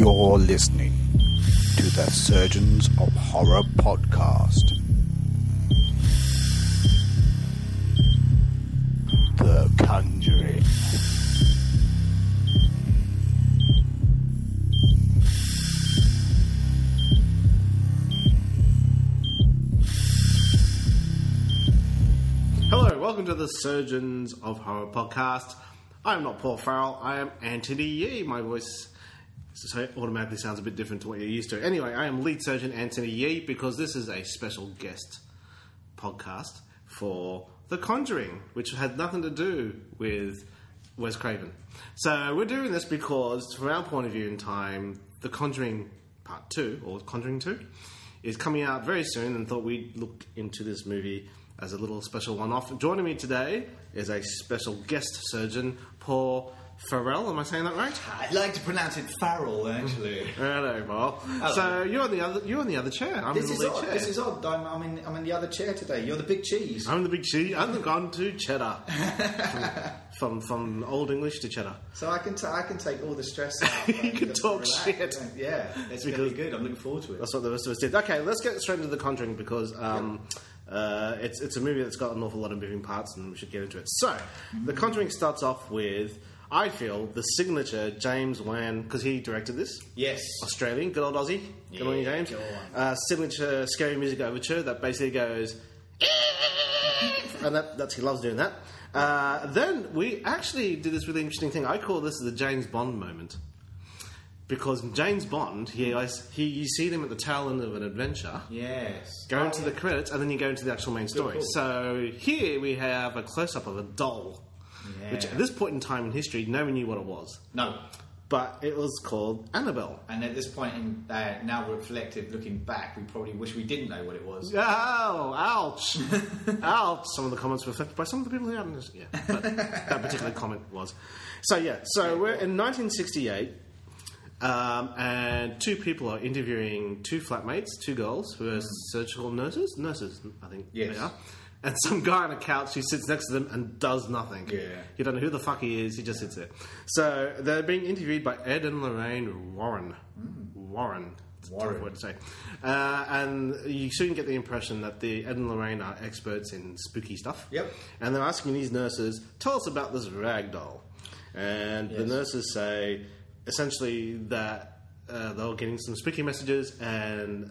You're listening to the Surgeons of Horror podcast. The Conjuring. Hello, welcome to the Surgeons of Horror podcast. I'm not Paul Farrell, I am Anthony Yee. My voice automatically sounds a bit different to what you're used to. Anyway, I am lead surgeon Anthony Yee because this is a special guest podcast for The Conjuring, which had nothing to do with Wes Craven. So we're doing this because, from our point of view in time, The Conjuring Part 2, or Conjuring 2, is coming out very soon, and thought we'd look into this movie as a little special one-off. Joining me today is a special guest surgeon, Paul Farrell. Am I saying that right? I'd like to pronounce it Farrell, actually. Hello, Paul. Hello. So you're on the other chair. I'm in the lead chair. This is odd. I'm in the other chair today. You're the big cheese. I'm the big cheese. I'm gone to cheddar. from Old English to cheddar. So I can take all the stress out. You can talk shit. Yeah, it's going to be good. I'm looking forward to it. That's what the rest of us did. Okay, let's get straight into The Conjuring because it's a movie that's got an awful lot of moving parts, and we should get into it. So, The Conjuring starts off with, I feel, the signature James Wan, because he directed this. Yes. Australian, good old Aussie. Good on you, James. Signature scary music overture that basically goes, and that's he loves doing that. Then we actually did this really interesting thing. I call this the James Bond moment. Because in James Bond, you see them at the tail end of an adventure. Yes. Go into the credits, and then you go into the actual main story. Cool. So here we have a close-up of a doll. Yeah. Which at this point in time in history, no one knew what it was. No. But it was called Annabelle. And at this point, now reflective, looking back, we probably wish we didn't know what it was. Oh, ouch. Ouch. Some of the comments were reflected by some of the people who hadn't. Yeah, but that particular comment was. So we're in 1968. And two people are interviewing two flatmates, two girls who are surgical nurses, I think they are. And some guy on a couch who sits next to them and does nothing. Yeah. You don't know who the fuck he is, he just sits there. So they're being interviewed by Ed and Lorraine Warren. Warren. It's a tough word to say. And you soon get the impression that the Ed and Lorraine are experts in spooky stuff. Yep. And they're asking these nurses, tell us about this rag doll. And the nurses say, essentially, that they're getting some spooky messages, and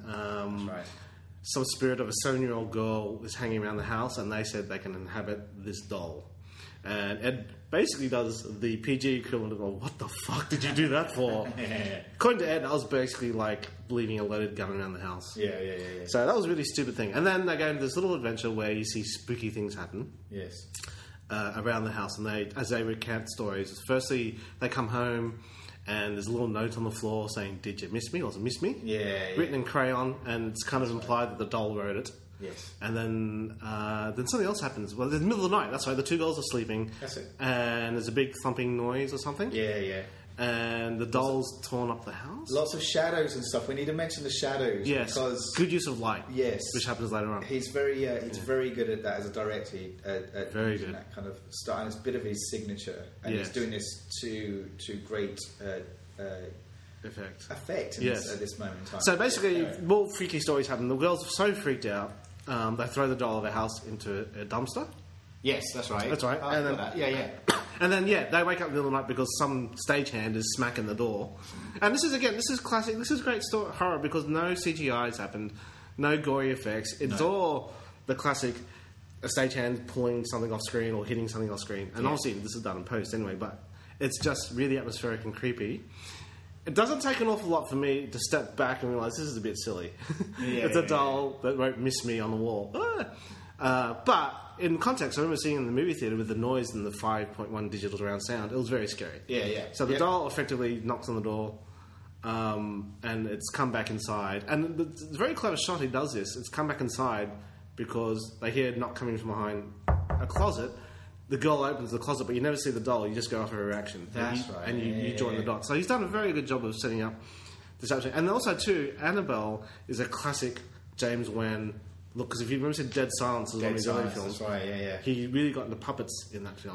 some spirit of a 7-year-old girl is hanging around the house, and they said they can inhabit this doll. And Ed basically does the PG equivalent of, well, what the fuck did you do that for? According to Ed, that was basically like leaving a loaded gun around the house. Yeah. So that was a really stupid thing. And then they go into this little adventure where you see spooky things happen. Yes. Around the house, and as they recount stories, firstly they come home and there's a little note on the floor saying, "Did you miss me?" or "Miss me?" Yeah. Written in crayon, and it's kind of implied that the doll wrote it. Yes. And then something else happens. Well, in the middle of the night, that's right, the two girls are sleeping. That's it. And there's a big thumping noise or something. Yeah. And the doll's torn up the house. Lots of shadows and stuff. We need to mention the shadows. Yes. Because good use of light. Yes. Which happens later on. He's very good at that as a director. Very good. That kind of style. And it's a bit of his signature. And he's doing this to great effect at this moment in time. So basically, more freaky stories happen. The girls are so freaked out, they throw the doll of the house into a dumpster. Yes, that's right. That's right. And then that. Yeah. And then, they wake up in the middle of the night because some stagehand is smacking the door. And this is classic. This is great horror because no CGI has happened, no gory effects. It's all the classic stagehand pulling something off screen or hitting something off screen. And obviously, this is done in post anyway, but it's just really atmospheric and creepy. It doesn't take an awful lot for me to step back and realise this is a bit silly. It's a doll that wrote "Miss Me" on the wall. But in context, I remember seeing it in the movie theatre with the noise and the 5.1 digital surround sound. It was very scary. Yeah. So the doll effectively knocks on the door, and it's come back inside. And the very clever shot he does this. It's come back inside because they hear it not coming from behind a closet. The girl opens the closet, but you never see the doll. You just go off her reaction. That's right. And you join the dots. So he's done a very good job of setting up this action. And also, too, Annabelle is a classic James Wan look. Because if you remember Dead Silence, as one of his early films, that's right. Yeah. he really got into puppets in that film.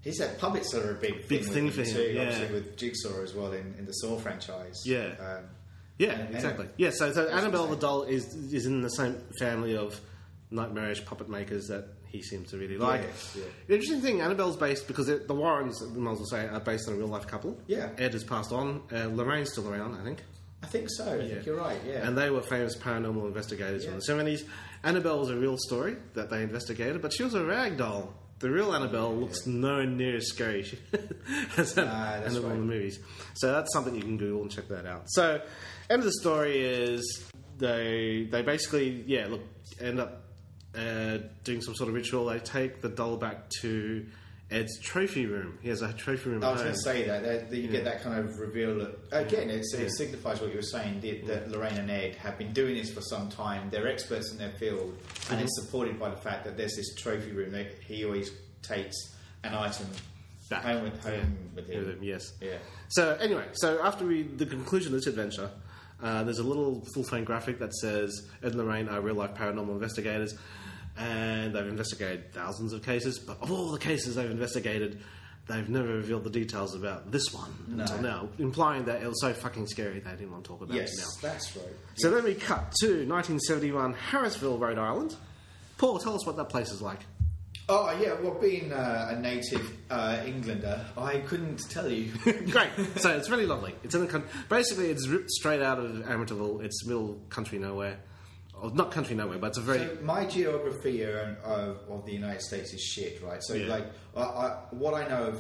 He said puppets are a big thing for him, too, yeah. obviously with Jigsaw as well in the Saw franchise. Yeah. Exactly. Yeah, so Annabelle the doll is in the same family of nightmarish puppet makers that he seems to really like. Yeah. The interesting thing, Annabelle's based, because the Warrens, I might as well say, are based on a real-life couple. Yeah. Ed has passed on. Lorraine's still around, I think. I think so. I think you're right, yeah. And they were famous paranormal investigators from the 70s. Annabelle was a real story that they investigated, but she was a rag doll. The real Annabelle looks nowhere near as scary as Annabelle in the movies. So that's something you can Google and check that out. So, end of the story is they basically, end up doing some sort of ritual. They take the doll back to Ed's trophy room. He has a trophy room. I was going to say that you get that kind of reveal. Again, it signifies what you were saying. That Lorraine and Ed have been doing this for some time. They're experts in their field, and it's supported by the fact that there's this trophy room. He always takes an item back home with him. Yes. Yeah. So anyway, after the conclusion of this adventure, there's a little full-frame graphic that says Ed and Lorraine are real-life paranormal investigators. And they've investigated thousands of cases, but of all the cases they've investigated, they've never revealed the details about this one until now, implying that it was so fucking scary they didn't want to talk about it now. Yes, that's right. So then we cut to 1971 Harrisville, Rhode Island. Paul, tell us what that place is like. Oh, yeah, well, being a native Englander, I couldn't tell you. Great. So it's really lovely. It's in the basically, it's ripped straight out of Amityville. It's middle country nowhere. Not country nowhere, but it's a very... So my geography of the United States is shit, right? So, what I know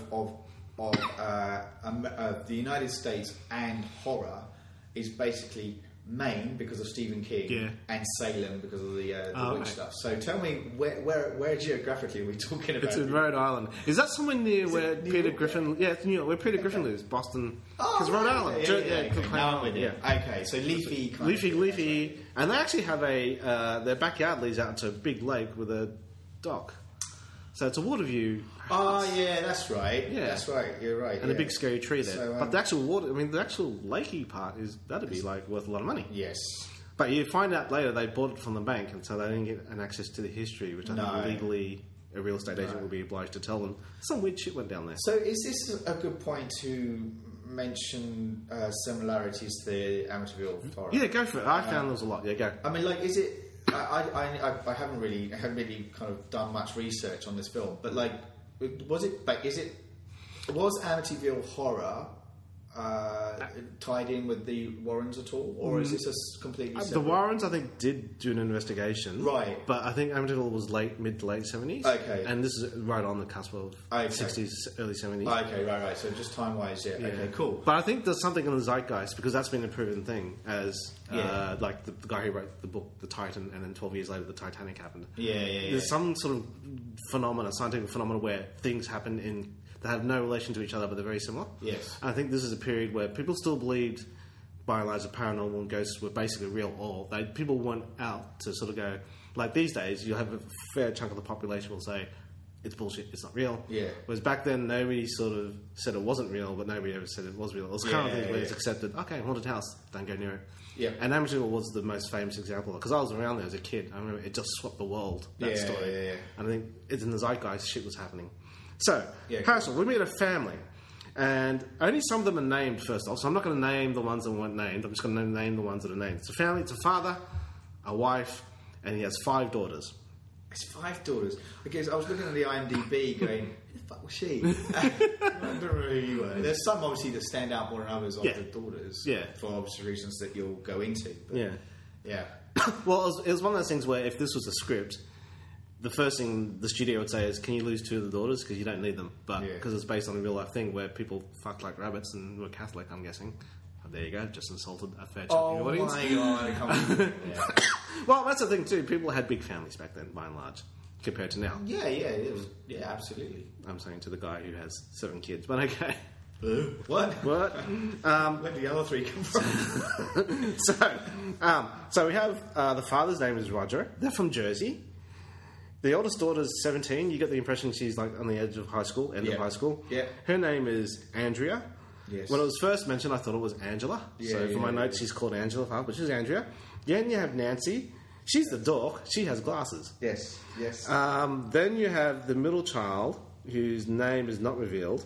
of the United States and horror is basically Maine because of Stephen King and Salem because of the witch stuff. So tell me, where geographically are we talking about? It's in Rhode Island. Is that somewhere near where Peter Griffin... Yeah, it's New York, where Peter Griffin lives, Boston. Because Rhode Island. Now I'm with you. Okay, so leafy... Leafy. And they actually have their backyard leads out to a big lake with a dock. So it's a water view. Oh, yeah, that's right. Yeah. That's right, you're right. And a big scary tree there. So, but the actual water, the actual lakey part, that'd be worth a lot of money. Yes. But you find out later they bought it from the bank, and so they didn't get an access to the history, which I think legally a real estate agent would be obliged to tell them. Some weird shit went down there. So is this a good point to mention similarities to the Amityville horror? Yeah, go for it. I found there was a lot. Yeah, go. I mean, is it... I haven't really kind of done much research on this film, but was Amityville horror tied in with the Warrens at all, or is this a completely separate? The Warrens, I think, did do an investigation, right? But I think Amityville was mid to late 70s. Okay, and this is right on the cusp of 60s, early 70s. Okay, right. So just time wise, yeah. Okay, cool. But I think there's something in the zeitgeist because that's been a proven thing. As the guy who wrote the book, The Titan, and then 12 years later, the Titanic happened. There's some sort of scientific phenomena where things happen that have no relation to each other, but they're very similar. Yes. And I think this is a period where people still believed, by and large, that paranormal and ghosts were basically real, or people weren't out to sort of go... Like these days, you'll have a fair chunk of the population will say, it's bullshit, it's not real. Yeah. Whereas back then, nobody sort of said it wasn't real, but nobody ever said it was real. It was kind of things where it's accepted, okay, haunted house, don't go near it. Yeah. And Amityville was the most famous example, because I was around there as a kid. I remember it just swept the world, that story. Yeah. And I think it's in the zeitgeist, shit was happening. So, Harrisville, we meet a family, and only some of them are named first off, so I'm not going to name the ones that weren't named, I'm just going to name the ones that are named. It's a family, it's a father, a wife, and he has 5 daughters. It's 5 daughters. Because I was looking at the IMDb going, who the fuck was she? I don't know who you were. There's some obviously that stand out more than others of the daughters. Yeah. For obvious reasons that you'll go into. But yeah. Well, it was one of those things where if this was a script, the first thing the studio would say is, can you lose 2 of the daughters? Because you don't need them. But because it's based on a real life thing where people fucked like rabbits and were Catholic, I'm guessing. There you go, just insulted a fair chunk of the audience. Oh my god, Well, that's the thing too. People had big families back then, by and large, compared to now. Yeah, it was. Yeah, absolutely. I'm saying to the guy who has 7 kids, but okay. What? Where did the other 3 come from? So we have the father's name is Roger. They're from Jersey. The oldest daughter's 17. You get the impression she's like on the edge of high school, end of high school. Yeah. Her name is Andrea. Yes. When it was first mentioned, I thought it was Angela. For my notes, she's called Angela, but she's Andrea. Then you have Nancy. She's the dork. She has glasses. Yes. Then you have the middle child, whose name is not revealed,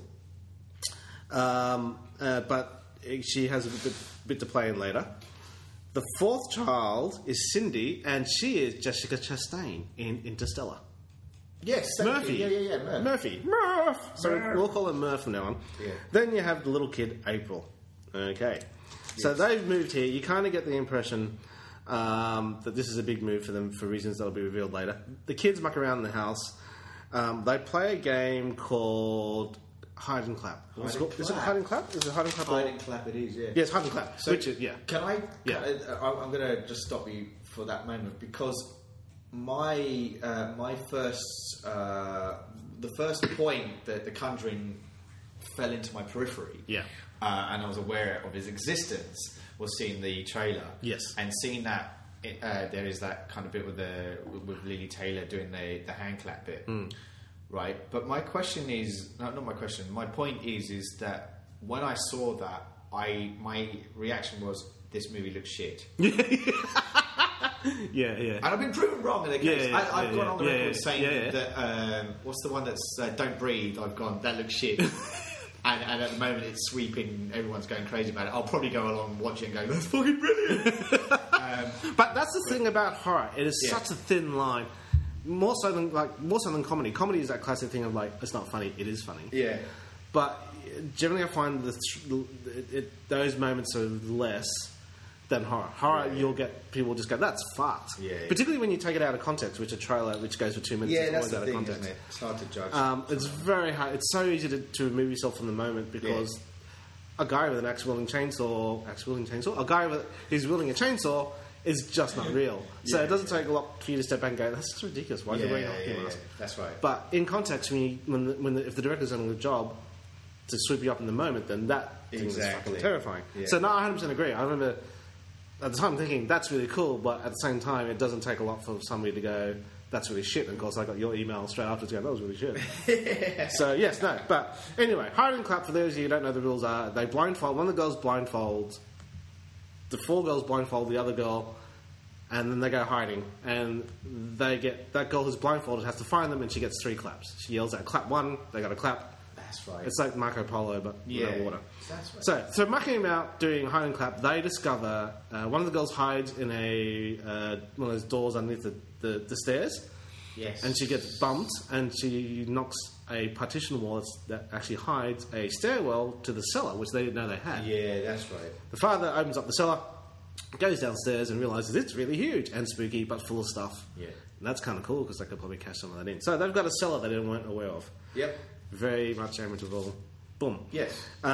but she has a bit to play in later. The fourth child is Cindy, and she is Jessica Chastain in Interstellar. Yes, thank Murphy. you. Yeah, Murphy. Murph. So we'll call her Murph from now on. Yeah. Then you have the little kid, April. Okay. So they've moved here. You kind of get the impression that this is a big move for them for reasons that'll be revealed later. The kids muck around in the house. They play a game called Hide and Clap. Is it Hide and Clap? Is it Hide and Clap? Hide and Clap it is, yeah. Yes, Hide and Clap. So which is, Can I... Yeah. I'm going to just stop you for that moment because my first... the first point that The Conjuring fell into my periphery and I was aware of his existence was seeing the trailer. Yes. And seeing that there is that kind of bit with Lily Taylor doing the hand clap bit. Right? But my question is... not my question. My point is that when I saw that, my reaction was, this movie looks shit. Yeah. And I've been proven wrong in the case. I've gone on the record saying that... what's the one that's Don't Breathe? I've gone, that looks shit. and at the moment it's sweeping, everyone's going crazy about it. I'll probably go along and watch it and go, that's fucking brilliant. But that's the thing about horror. It is such a thin line. More so than comedy. Comedy is that classic thing of like, it's not funny, it is funny. Yeah. But generally I find those moments are less than horror. Horror, you'll get people just go, that's fucked. Yeah. Particularly when you take it out of context, which a trailer which goes for 2 minutes is Yeah, that's always the out thing, of context. isn't it? It's hard to judge. It's very hard. It's so easy to remove yourself from the moment because a guy with an axe-wielding chainsaw, a guy who's wielding a chainsaw is just not real. So it doesn't take a lot for you to step back and go, that's just ridiculous. Why is he wearing a hockey mask? That's right. But in context, if the director's done a good job to sweep you up in the moment, then that thing is fucking terrifying. Yeah. So no, I 100% agree. I remember at the time thinking, that's really cool, but at the same time, it doesn't take a lot for somebody to go, that's really shit. And of course, I got your email straight afterwards going, that was really shit. So yes, no. But anyway, Hide and Clap, for those of you who don't know the rules, are they blindfold, one of the girls blindfolds, the 4 girls blindfold the other girl, and then they go hiding, and that girl who's blindfolded has to find them, and she gets 3 claps. She yells out, clap 1, they got to clap. That's right. It's like Marco Polo, but without water. That's right. So mucking about doing hide and clap, they discover one of the girls hides in one of those doors underneath the stairs. Yes. And she gets bumped, and she knocks a partition wall that actually hides a stairwell to the cellar, which they didn't know they had. Yeah, that's right. The father opens up the cellar, goes downstairs, and realises it's really huge and spooky, but full of stuff. Yeah. And that's kind of cool, because they could probably cash some of that in. So they've got a cellar they weren't aware of. Yep. Very much Amityville. Boom. Yes.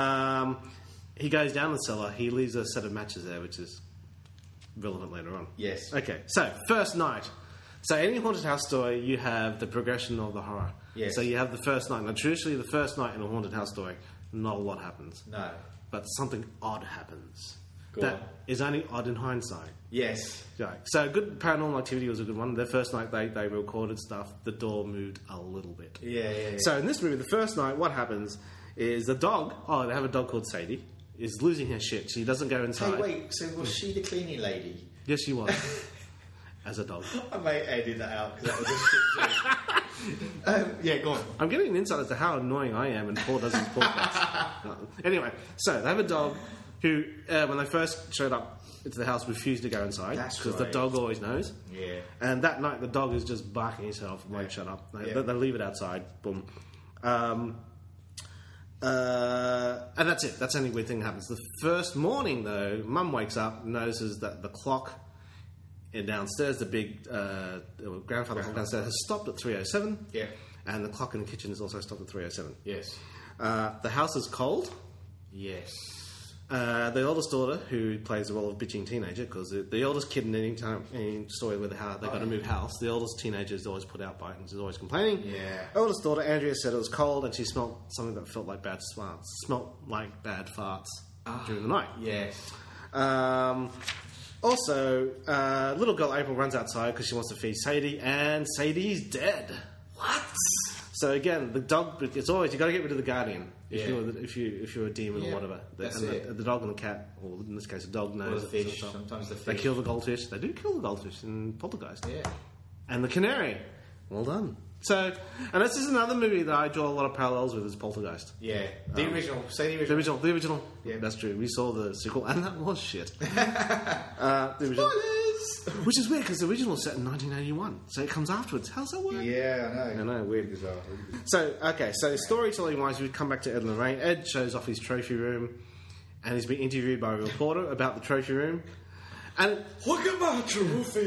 He goes down the cellar. He leaves a set of matches there, which is relevant later on. Yes. Okay, so first night. So any haunted house story, you have the progression of the horror. Yes. So you have the first night. Now, traditionally, the first night in a haunted house story, not a lot happens. No. But something odd happens. Go that on. is only odd in hindsight. Yes. Right. So good Paranormal Activity was a good one. The first night they recorded stuff. The door moved a little bit. Yeah. So in this movie, the first night, what happens is the dog, they have a dog called Sadie, is losing her shit. She doesn't go inside. Hey, wait, so was she the cleaning lady? Yes, she was. As a dog. I may edit that out because that was a shit joke. Yeah, go on. I'm getting an insight as to how annoying I am and Paul does his podcast. Anyway, so they have a dog who, when they first showed up into the house, refused to go inside. That's because right. the dog always knows. Yeah. And that night, the dog is just barking himself and won't shut up. They leave it outside. Boom. And that's it. That's the only weird thing that happens. The first morning, though, Mum wakes up, notices that the clock downstairs, the big grandfather clock downstairs, has stopped at 3:07. Yeah. And the clock in the kitchen has also stopped at 3:07. Yes. The house is cold. Yes. The oldest daughter, who plays the role of bitching teenager, because the oldest kid in any story where they've got to move house, the oldest teenager is always put out by it and she's always complaining. Yeah. Oldest daughter, Andrea, said it was cold and she smelled something that felt like bad farts. During the night. Yes. Also, little girl April runs outside because she wants to feed Sadie, and Sadie's dead. What? So again, the dog. It's always you got to get rid of the guardian if you're a demon or whatever. The dog and the cat, or in this case, a dog knows. Or the fish. Sometimes the fish. They kill the goldfish. They do kill the goldfish in Poltergeist. Yeah. And the canary. Well done. So, and this is another movie that I draw a lot of parallels with, is Poltergeist. Yeah, the original. Say the The original. original. Yeah. That's true. We saw the sequel, and that was shit. The original. Spoilers! Which is weird, because the original was set in 1981, so it comes afterwards. How's that work? Yeah, I know. I know, weird. Bizarre. So, okay, so storytelling-wise, we come back to Ed and Lorraine. Ed shows off his trophy room, and he's been interviewed by a reporter about the trophy room. And Look at my trophy!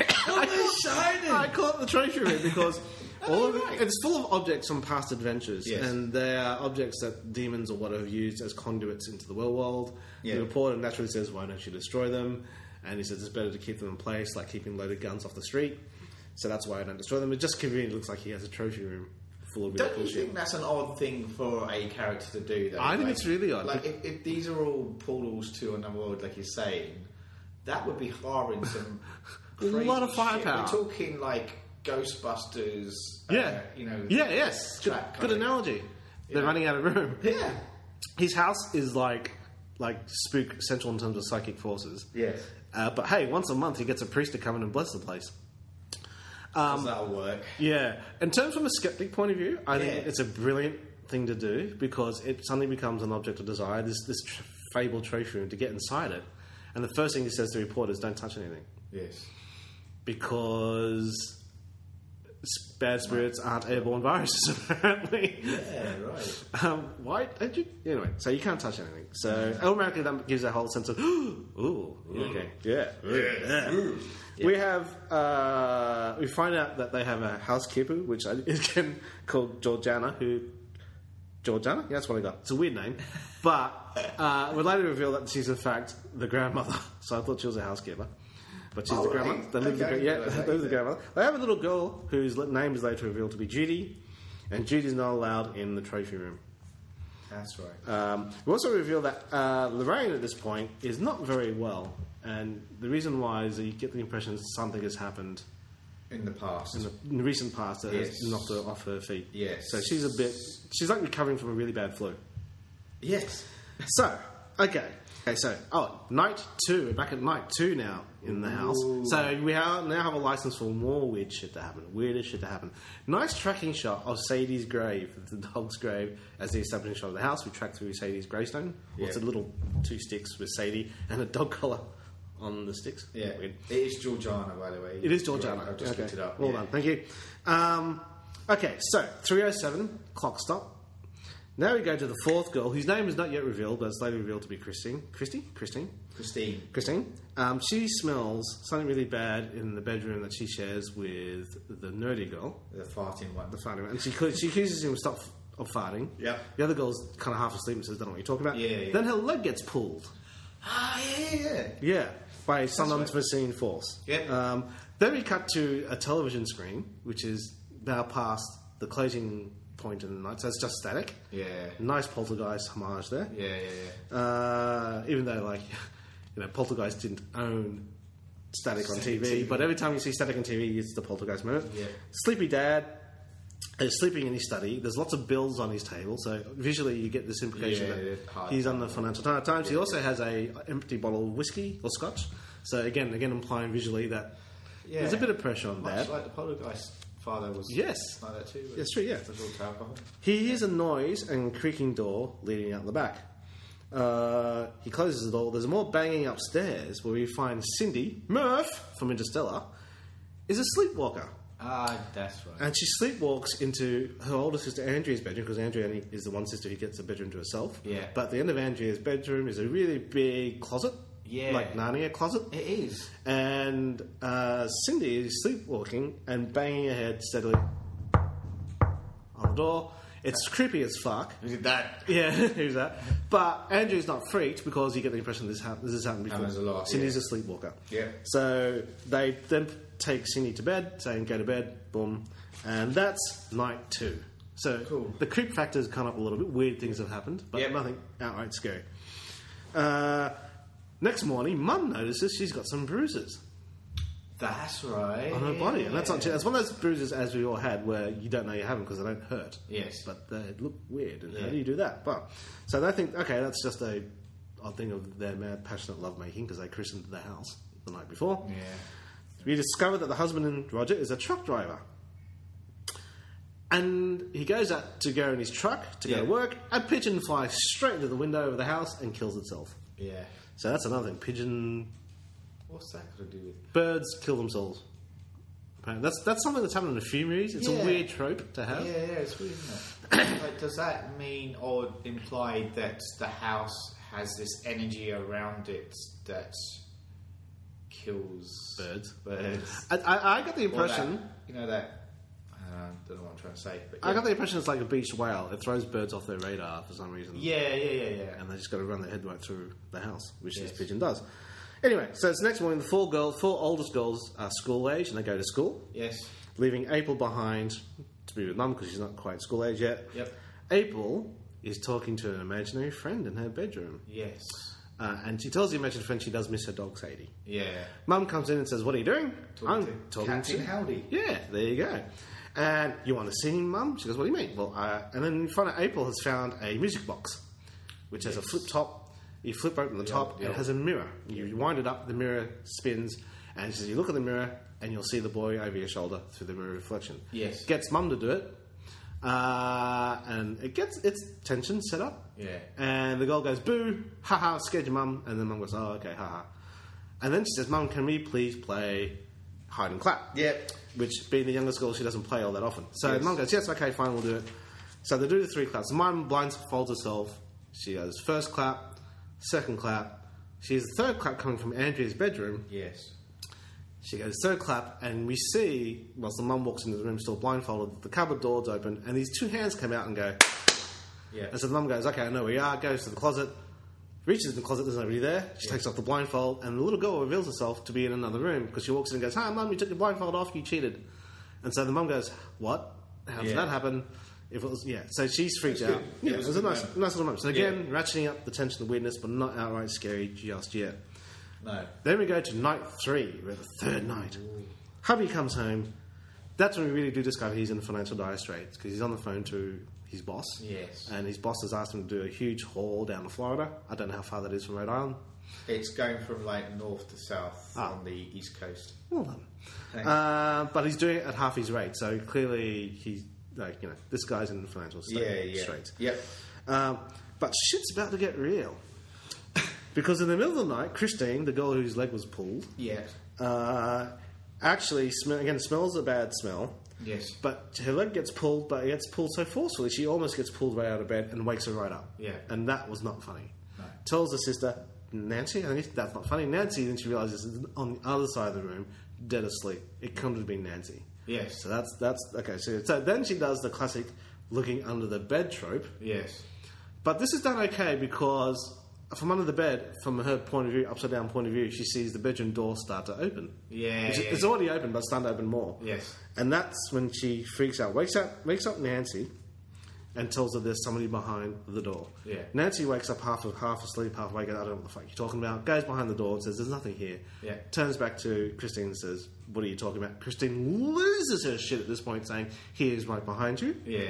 I call it the trophy room because all of it's full of objects from past adventures, Yes. and they are objects that demons or whatever have used as conduits into the real world. Yeah. The reporter naturally says, "Why don't you destroy them?" And he says, "It's better to keep them in place, like keeping loaded guns off the street." So that's why I don't destroy them. It just conveniently looks like he has a trophy room full of really Don't cool you shit. think that's an odd thing for a character to do, though? I think it's really odd. Like, if these are all portals to another world, like you're saying, that would be hiring some A crazy lot of shit. firepower. We're talking, like, Ghostbusters, Yeah, you know... yes, good, trap good kind of- analogy. They're Yeah. running out of room. Yeah. His house is like Spook Central in terms of psychic forces. Yes. But hey, once a month he gets a priest to come in and bless the place. That'll work. Yeah. In terms from a skeptic point of view, I think Yeah. it's a brilliant thing to do because it suddenly becomes an object of desire, this fabled trophy room, to get inside it. And the first thing he says to the reporter is, "Don't touch anything." Yes. Because bad spirits aren't airborne viruses, apparently. Yeah, right. Why don't you? Anyway, so you can't touch anything. So automatically that gives a whole sense of, ooh, okay, yeah. We have, we find out that they have a housekeeper, which is again called Georgiana, Georgiana? Yeah, that's what I got. It's a weird name. But we later reveal that she's in fact the grandmother. So I thought she was a housekeeper. But she's the grandmother. right. They live Okay. they live with the grandmother. They have a little girl whose name is later revealed to be Judy. And Judy's not allowed in the trophy room. That's right. We also reveal that Lorraine at this point is not very well. And the reason why is that you get the impression something has happened In the past. in the recent past that Yes. has knocked her off her feet. Yes. So she's like recovering from a really bad flu. Yes. So, okay, so, night 2. We're back at night 2 now in the house. So we now have a license for more weird shit to happen. Weirder shit to happen. Nice tracking shot of Sadie's grave, the dog's grave, as the establishing shot of the house. We track through Sadie's gravestone. Yeah. It's a little 2 sticks with Sadie and a dog collar on the sticks. Yeah. Weird. It is Georgiana, by the way. It is Georgiana. I've just looked it up. Well yeah. done, thank you. Okay, so 3:07, clock stop. Now we go to the fourth girl, whose name is not yet revealed, but it's later revealed to be Christine. Christine. She smells something really bad in the bedroom that she shares with the nerdy girl, The farting one. the farting one. And she accuses him of farting. Yeah. The other girl's kind of half asleep and says, "Don't know what you're talking about." Yeah. Then her leg gets pulled. Ah, yeah. Yeah, by some right. unforeseen force. Yep. Then we cut to a television screen, which is now past the closing point in the night, so it's just static. Yeah. Nice Poltergeist homage there. Yeah. Even though, Poltergeist didn't own static on TV, but every time you see static on TV, it's the Poltergeist moment. Yeah. Sleepy Dad is sleeping in his study. There's lots of bills on his table, so visually you get this implication Yeah, that hard he's time. under financial times. He also has a empty bottle of whiskey or scotch, so again implying visually that Yeah. there's a bit of pressure on Much Dad. like the Poltergeist father was Yes. like that too. That's true, yeah. There's all alcohol. He hears a noise and creaking door leading out the back. He closes the door. There's more banging upstairs where we find Cindy, Murph from Interstellar, is a sleepwalker. Ah, that's right. And she sleepwalks into her older sister Andrea's bedroom, because Andrea only is the one sister who gets a bedroom to herself. Yeah. But at the end of Andrea's bedroom is a really big closet. Yeah. Like Narnia closet. It is. And Cindy is sleepwalking and banging her head steadily on the door. It's creepy as fuck. Look at that. Yeah, who's that? But Andrew's not freaked because you get the impression this has happened before. Happens a lot, Cindy's yeah. a sleepwalker. Yeah. So they then take Cindy to bed, saying go to bed, boom. And that's night 2. So Cool. the creep factor is kind of a little bit weird things have happened, but Yep. nothing outright scary. Next morning, Mum notices she's got some bruises That's right. on her body. And that's one of those bruises, as we all had, where you don't know you have them because they don't hurt. Yes. But they look weird. And how Yeah. do you do that? Well, so they think, okay, that's just a odd thing of their mad, passionate lovemaking because they christened the house the night before. Yeah. We discover that the husband in Roger is a truck driver. And he goes out to go in his truck to go to work. A pigeon flies straight into the window of the house and kills itself. Yeah. So that's another thing. Pigeon... What's that got to do with? Birds kill themselves. That's something that's happened in a few movies. It's a weird trope to have. Yeah, it's weird, isn't it? Like, does that mean or imply that the house has this energy around it that kills Birds. I got the impression... I don't know what I'm trying to say. But I got the impression it's like a beached whale. It throws birds off their radar for some reason. Yeah. And they just got to run their head right through the house, which this pigeon does. Anyway, so it's the next morning. The four oldest girls are school age, and they go to school. Yes. Leaving April behind to be with Mum because she's not quite school age yet. Yep. April is talking to an imaginary friend in her bedroom. Yes. And she tells the imaginary friend she does miss her dog Sadie. Yeah. Mum comes in and says, "What are you doing?" Talking to Captain Howdy. Yeah, there you go. And you want to sing, Mum? She goes, "What do you mean?" Well, and then in front of April has found a music box, which has a flip top. You flip open the top, and it has a mirror. You wind it up, the mirror spins, and she says, "You look at the mirror, and you'll see the boy over your shoulder through the mirror reflection." Yes. Gets Mum to do it, and it gets its tension set up. Yeah. And the girl goes, "Boo! Haha! Scared your Mum." And then Mum goes, "Oh, okay, haha." And then she says, "Mum, can we please play hide and clap?" Yep. Which, being the youngest girl, she doesn't play all that often. So Yes. Mum goes, "Yes, okay, fine, we'll do it." So they do the 3 claps. Mum blindfolds herself. She goes, first clap, second clap. She has the third clap coming from Andrea's bedroom. Yes. She goes, third clap, and we see, whilst the mum walks into the room still blindfolded, the cupboard door's open, and these 2 hands come out and go. Yeah. And so the mum goes, "Okay, I know where you are," goes to the closet, reaches in the closet, there's nobody there. She takes off the blindfold, and the little girl reveals herself to be in another room, because she walks in and goes, "Hi, Mum, you took your blindfold off, you cheated." And so the mum goes, "What? How did that happen?" If it was, so she's freaked out. good. Yeah, It it was was a a good nice little moment. So again, ratcheting up the tension and weirdness, but not outright scary just yet. No. Then we go to night 3, we're the third night. Hubby comes home. That's when we really do discover he's in financial dire straits, because he's on the phone to his boss. Yes. And his boss has asked him to do a huge haul down to Florida. I don't know how far that is from Rhode Island. It's going from like north to south Ah. on the east coast. Well done. Thanks. But he's doing it at half his rate, so clearly he's, this guy's in financial straits. Yep. But shit's about to get real. Because in the middle of the night, Christine, the girl whose leg was pulled, Yeah. actually smells a bad smell. Yes. But her leg gets pulled, but it gets pulled so forcefully, she almost gets pulled right out of bed and wakes her right up. Yeah. And that was not funny. No. Tells her sister, Nancy, I think that's not funny. Nancy, then she realises it's on the other side of the room, dead asleep. It couldn't have been Nancy. Yes. So that's okay. So then she does the classic looking under the bed trope. Yes. But this is done okay because from under the bed, from her point of view, upside down point of view, she sees the bedroom door start to open. Yeah. It's already open, but it's starting to open more. Yes. And that's when she freaks out. Wakes up Nancy and tells her there's somebody behind the door. Yeah. Nancy wakes up half asleep, half awake. I don't know what the fuck you're talking about. Goes behind the door and says, "There's nothing here." Yeah. Turns back to Christine and says, "What are you talking about?" Christine loses her shit at this point, saying, "He is right behind you." Yeah.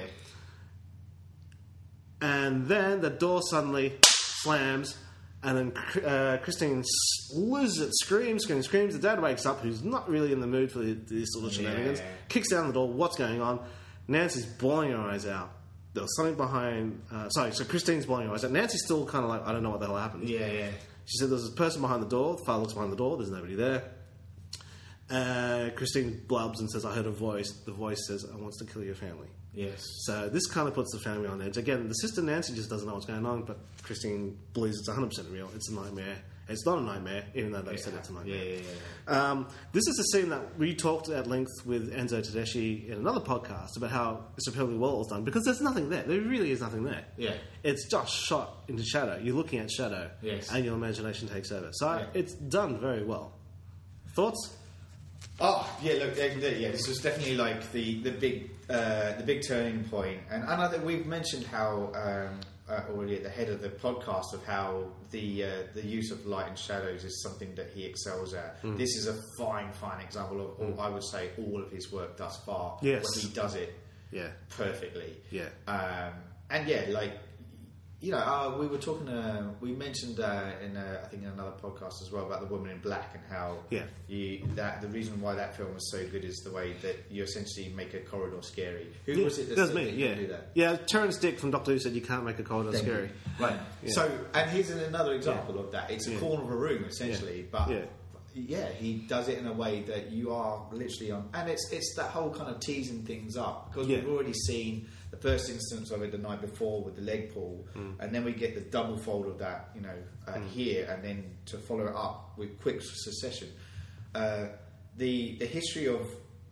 And then the door suddenly slams, and then Christine loses it, screams. The dad wakes up, who's not really in the mood for these sort of shenanigans, kicks down the door. What's going on? Nancy's bawling her eyes out. There was something behind... so Christine's bawling her eyes out. Nancy's still kind of like, I don't know what the hell happened. Yeah. She said, "There's a person behind the door." The father looks behind the door. There's nobody there. Christine blubs and says, "I heard a voice." The voice says, "I wants to kill your family." Yes. So this kind of puts the family on edge. Again, the sister Nancy just doesn't know what's going on, but Christine believes it's 100% real. It's a nightmare. It's not a nightmare, even though they've said it's a nightmare. Yeah. This is a scene that we talked at length with Enzo Tedeschi in another podcast about how superbly well it was done, because there's nothing there. There really is nothing there. Yeah. It's just shot into shadow. You're looking at shadow, Yes. and your imagination takes over. So it's done very well. Thoughts? Oh yeah, look, this was definitely like the big turning point, and I know that we've mentioned how already at the head of the podcast of how the use of light and shadows is something that he excels at. This is a fine example of I would say all of his work thus far. Yes. When he does it perfectly. Yeah. And yeah, like we were talking. We mentioned I think in another podcast as well about The Woman in Black and how the reason why that film was so good is the way that you essentially make a corridor scary. Who was it? That me. Yeah, do that? Yeah. Terrence Dick from Doctor Who said you can't make a corridor scary. Right. Yeah. So, and here's another example of that. It's a corner of a room essentially, but. Yeah, he does it in a way that you are literally on, and it's that whole kind of teasing things up because we've already seen the first instance of it the night before with the leg pull, and then we get the double fold of that, here, and then to follow it up with quick succession. The history of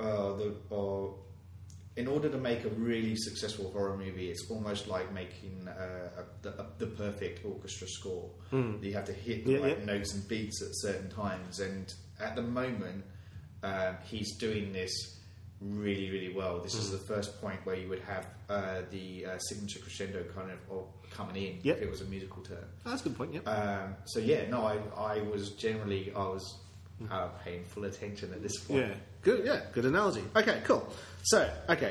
in order to make a really successful horror movie, it's almost like making the perfect orchestra score. You have to hit the right notes and beats at certain times, and at the moment, he's doing this really, really well. This is the first point where you would have the signature crescendo kind of coming in if it was a musical term. That's a good point. I was paying full attention at this point. Good analogy. Okay, cool. So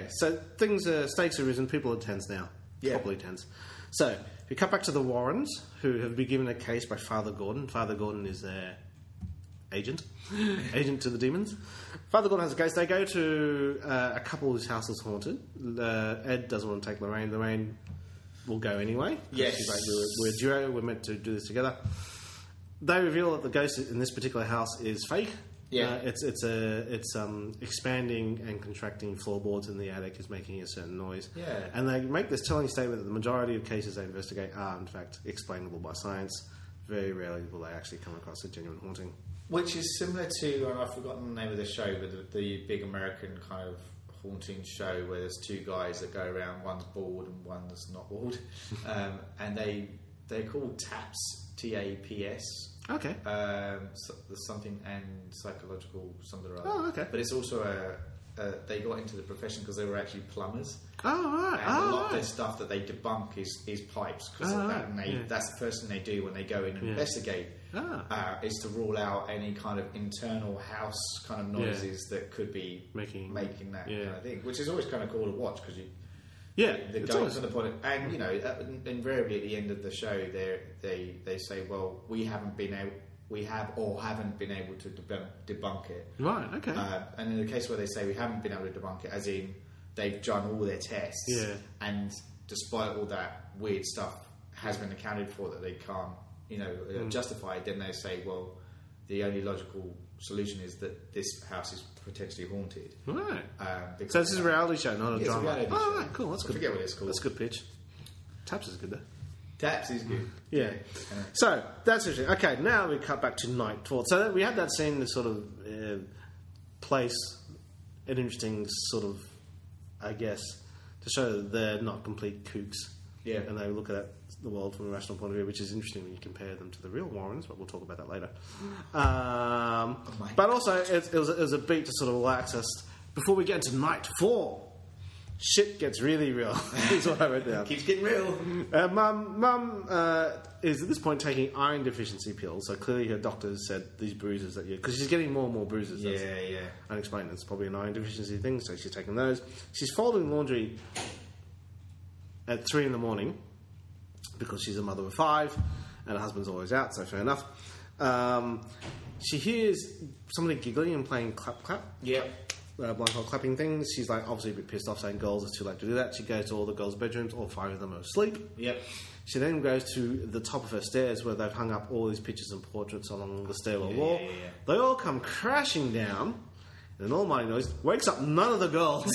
stakes are risen. People are tense now. Properly tense. So if you cut back to the Warrens, who have been given a case by Father Gordon. Father Gordon is their agent to the demons. Father Gordon has a case. They go to a couple whose house is haunted. Ed doesn't want to take Lorraine. Lorraine will go anyway. Yes. She's like, we're a duo. We're meant to do this together. They reveal that the ghost in this particular house is fake. Yeah, it's expanding and contracting floorboards in the attic is making a certain noise. Yeah, and they make this telling statement that the majority of cases they investigate are in fact explainable by science. Very rarely will they actually come across a genuine haunting. Which is similar to, and I've forgotten the name of the show, but the big American kind of haunting show where there's two guys that go around. One's bald and one's not bald, and they're called TAPS. TAPS. Okay. There's something and psychological something or other. Oh, okay. But it's also they got into the profession because they were actually plumbers. Oh, right. And a lot of their stuff that they debunk is pipes because of that. And that's the first thing they do when they go in and investigate is to rule out any kind of internal house kind of noises that could be making that kind of thing, which is always kind of cool to watch because you. Yeah, the guys on the point, and invariably at the end of the show, they say, "Well, we have or haven't been able to debunk it." Right. Okay. And in the case where they say we haven't been able to debunk it, as in they've done all their tests, and despite all that weird stuff has been accounted for that they can't, justify it, then they say, "Well, the only logical solution is that this house is potentially haunted." Right. So this is a reality show, not a drama. Reality show. Right, cool. That's good. I forget what it's called. That's a good pitch. Taps is good though. Taps is good. Yeah. So that's interesting. Okay, now we cut back to Nightfall. So we had that scene to sort of place an interesting sort of, I guess, to show that they're not complete kooks. Yeah. And they look at the world from a rational point of view, which is interesting when you compare them to the real Warrens, but we'll talk about that later. But also, it was a beat to sort of relax us. Before we get into Nightfall, shit gets really real. Is what I wrote down. Keeps getting real. Mum is at this point taking iron deficiency pills, so clearly her doctor said these bruises that because she's getting more and more bruises. Yeah. Unexplained. It's probably an iron deficiency thing, so she's taking those. She's folding laundry at 3 a.m. because she's a mother of 5 and her husband's always out, so fair enough. She hears somebody giggling and playing clap. Blind hole clapping things. She's like obviously a bit pissed off, saying girls it's too late to do that. She goes to all the girls' bedrooms, all 5 of them are asleep. Yep. She then goes to the top of her stairs where they've hung up all these pictures and portraits along the stairwell wall. They all come crashing down in an almighty noise, wakes up none of the girls.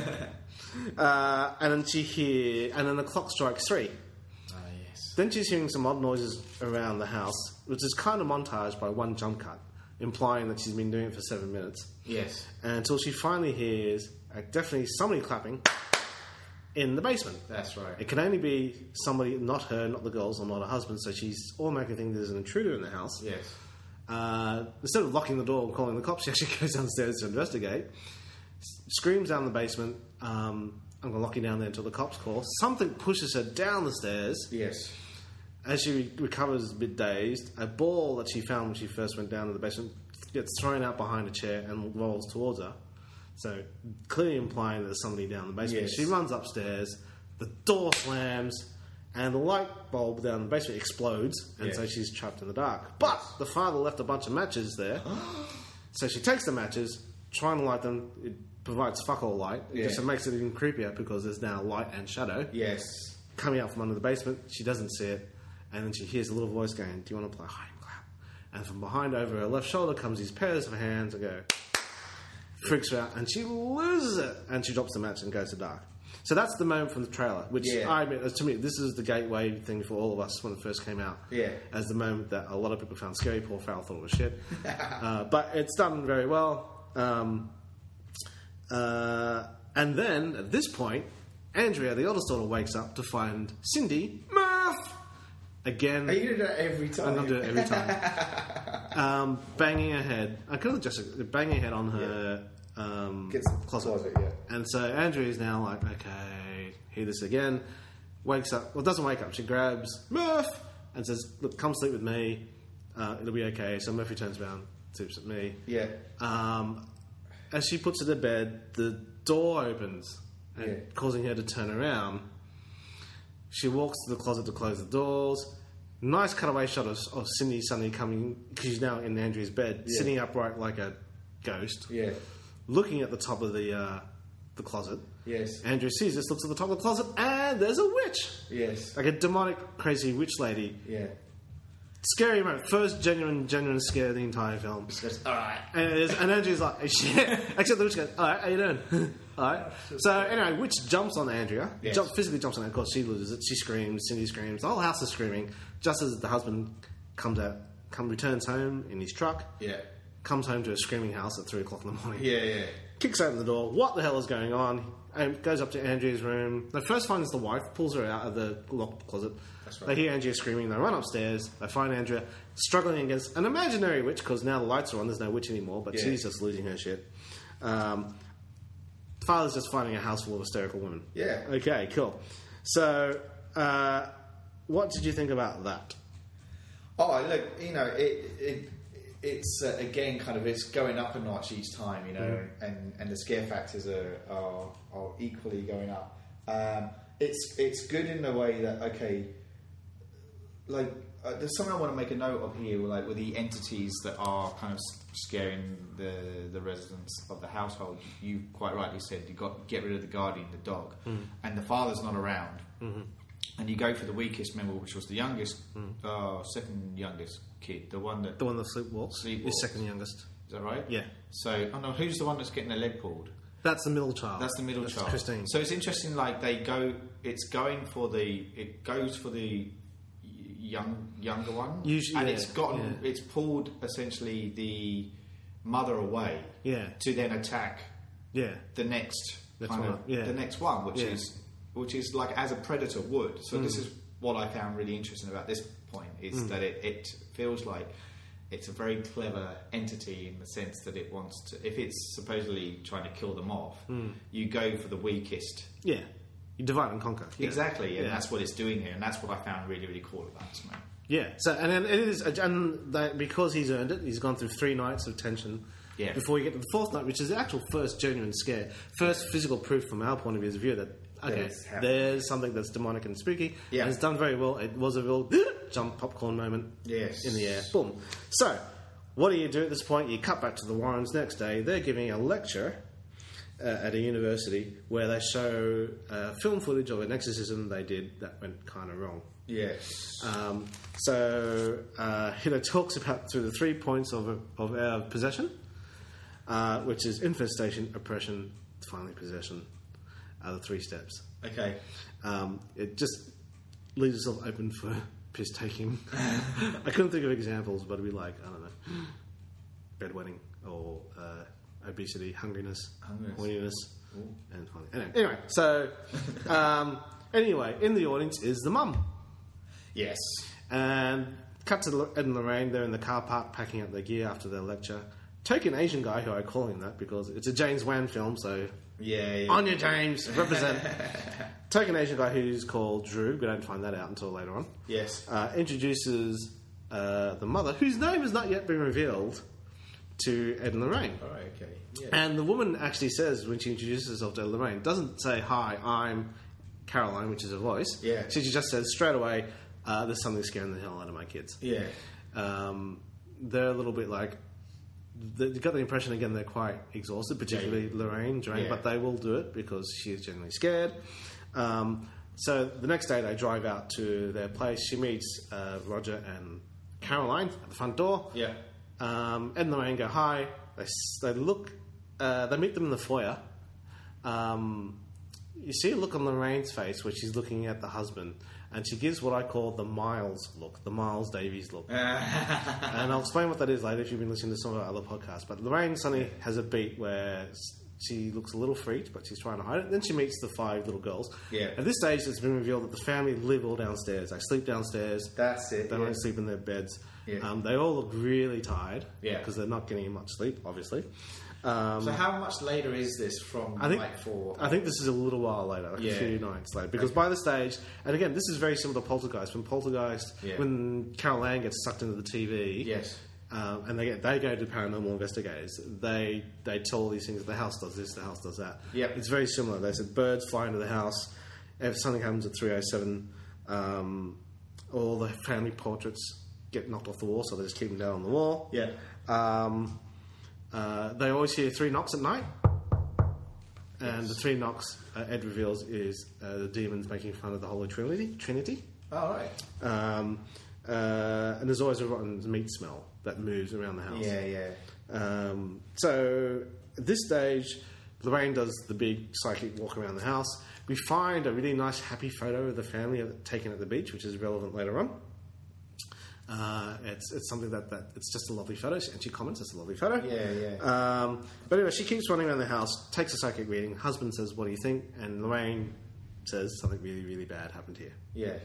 And then the clock strikes 3. Then she's hearing some odd noises around the house, which is kind of montaged by one jump cut, implying that she's been doing it for 7 minutes. Yes. Until she finally hears definitely somebody clapping in the basement. That's right. It can only be somebody, not her, not the girls, or not her husband, so she's automatically thinking there's an intruder in the house. Yes. Instead of locking the door and calling the cops, she actually goes downstairs to investigate. Screams down the basement. I'm going to lock you down there until the cops call. Something pushes her down the stairs. Yes. As she recovers a bit dazed, a ball that she found when she first went down to the basement gets thrown out behind a chair and rolls towards her. So, clearly implying that there's somebody down the basement. Yes. She runs upstairs, the door slams, and the light bulb down in the basement explodes, and so she's trapped in the dark. But the father left a bunch of matches there, so she takes the matches, trying to light them. It provides fuck all light, just makes it even creepier because there's now light and shadow coming out from under the basement. She doesn't see it, and then she hears a little voice going, "Do you want to play hide and clap?" And from behind, over her left shoulder, comes these pairs of hands and go, freaks her out, and she loses it, and she drops the match and goes to dark. So that's the moment from the trailer, which I admit, to me, this is the gateway thing for all of us when it first came out. As the moment that a lot of people found scary. Paul Farrell thought it was shit. But it's done very well. And then, at this point, Andrea, the oldest daughter, wakes up to find Cindy, Murph! Again. Are you going to do that every time? I'm going to do it every time. Banging her head. I could have just banging her head on her closet. And so Andrea is now like, okay, hear this again. Wakes up. Well, doesn't wake up. She grabs Murph and says, look, come sleep with me. It'll be okay. So Murphy turns around, sleeps with me. As she puts her to bed, the door opens, causing her to turn around. She walks to the closet to close the doors. Nice cutaway shot of Cindy suddenly coming, because she's now in Andrea's bed, sitting upright like a ghost, looking at the top of the closet. Andrea sees this, looks at the top of the closet, and there's a witch. Like a demonic, crazy witch lady. Scary moment. First genuine scare of the entire film. Alright. And Andrea's like, hey, shit. Except the witch goes, alright, how you doing? Alright. So anyway, witch jumps on Andrea. Physically jumps on her. Of course, she loses it. She screams. Cindy screams. The whole house is screaming. Just as the husband returns home in his truck. Comes home to a screaming house at 3 o'clock in the morning. Kicks open the door. What the hell is going on? And goes up to Andrea's room. They first finds the wife, pulls her out of the locked closet. That's right. They hear Andrea screaming. They run upstairs. They find Andrea struggling against an imaginary witch, because now the lights are on. There's no witch anymore, but she's just losing her shit. Father's just finding a house full of hysterical women. Okay, cool. So, what did you think about that? Oh, look, it's again kind of it's going up a notch each time, and the scare factors are equally going up. It's good in the way that there's something I want to make a note of here, with the entities that are kind of scaring the residents of the household. You quite rightly said you got to get rid of the guardian, the dog, and the father's not around. And you go for the weakest member, which was the youngest, second youngest kid, the one that sleepwalks. Is second youngest. Is that right? Yeah. So, who's the one that's getting their leg pulled? That's the middle child. That's the middle child. Christine. So it's interesting. It goes for the younger one. Usually, and it's pulled essentially the mother away. To then attack. The next the next one, which is like as a predator would. So this is what I found really interesting about this point is that it feels like it's a very clever entity in the sense that it wants to, if it's supposedly trying to kill them off, you go for the weakest. You divide and conquer. Exactly, and that's what it's doing here, and that's what I found really, really cool about this man. So and then it is, because he's earned it, he's gone through 3 nights of tension. Before you get to the 4th night, which is the actual first genuine scare, first physical proof from our point of view as a viewer that there's something that's demonic and spooky. And it's done very well. It was a real jump popcorn moment in the air. Boom. So, what do you do at this point? You cut back to the Warrens next day. They're giving a lecture at a university where they show film footage of an exorcism they did that went kind of wrong. So, it talks about through the 3 points of our possession, which is infestation, oppression, finally possession. The 3 steps. Okay. It just leaves itself open for piss taking. I couldn't think of examples, but it'd be like, I don't know, bedwetting or obesity, hungriness, horniness, and funny. Anyway, so anyway, in the audience is the mum. Yes. And cut to Ed and Lorraine. They're in the car park packing up their gear after their lecture. Token Asian guy, who I call him that because it's a James Wan film, so on your James, represent. Token Asian guy who's called Drew. We don't find that out until later on. Introduces the mother, whose name has not yet been revealed, to Ed and Lorraine. Okay. And the woman actually says, when she introduces herself to Ed and Lorraine, doesn't say, hi, I'm Caroline, which is her voice. Yeah. She just says straight away, there's something scaring the hell out of my kids. Yeah. They're a little bit like... You got the impression, again, they're quite exhausted, particularly Lorraine, Jane, but they will do it because she is genuinely scared. So the next day they drive out to their place. She meets Roger and Caroline at the front door. Yeah. Ed and Lorraine go hi. They look. They meet them in the foyer. You see a look on Lorraine's face where she's looking at the husband, and she gives what I call the Miles look, the Miles Davies look. And I'll explain what that is later if you've been listening to some of our other podcasts. But Lorraine suddenly has a beat where she looks a little freaked, but she's trying to hide it. Then she meets the 5 little girls. Yeah. At this stage, it's been revealed that the family live all downstairs. They sleep downstairs. That's it. They don't sleep in their beds. Yeah. They all look really tired. Yeah. Because they're not getting much sleep, obviously. So how much later is this from night 4? I think this is a little while later, like a few nights later. Because by this stage, and again, this is very similar to Poltergeist. When Carol Ann gets sucked into the TV, and they go to paranormal investigators, they tell all these things. The house does this, the house does that. Yep. It's very similar. They said birds fly into the house. If something happens at 3:07, all the family portraits get knocked off the wall, so they just keep them down on the wall. Yeah. They always hear 3 knocks at night, and the 3 knocks Ed reveals is the demons making fun of the Holy Trinity. Oh, right. And there's always a rotten meat smell that moves around the house. Yeah. So at this stage, Lorraine does the big psychic walk around the house. We find a really nice, happy photo of the family taken at the beach, which is relevant later on. It's something that it's just a lovely photo, and she comments it's a lovely photo. Yeah. But anyway, she keeps running around the house, takes a psychic reading. Husband says, "What do you think?" And Lorraine says, "Something really, really bad happened here." Yeah.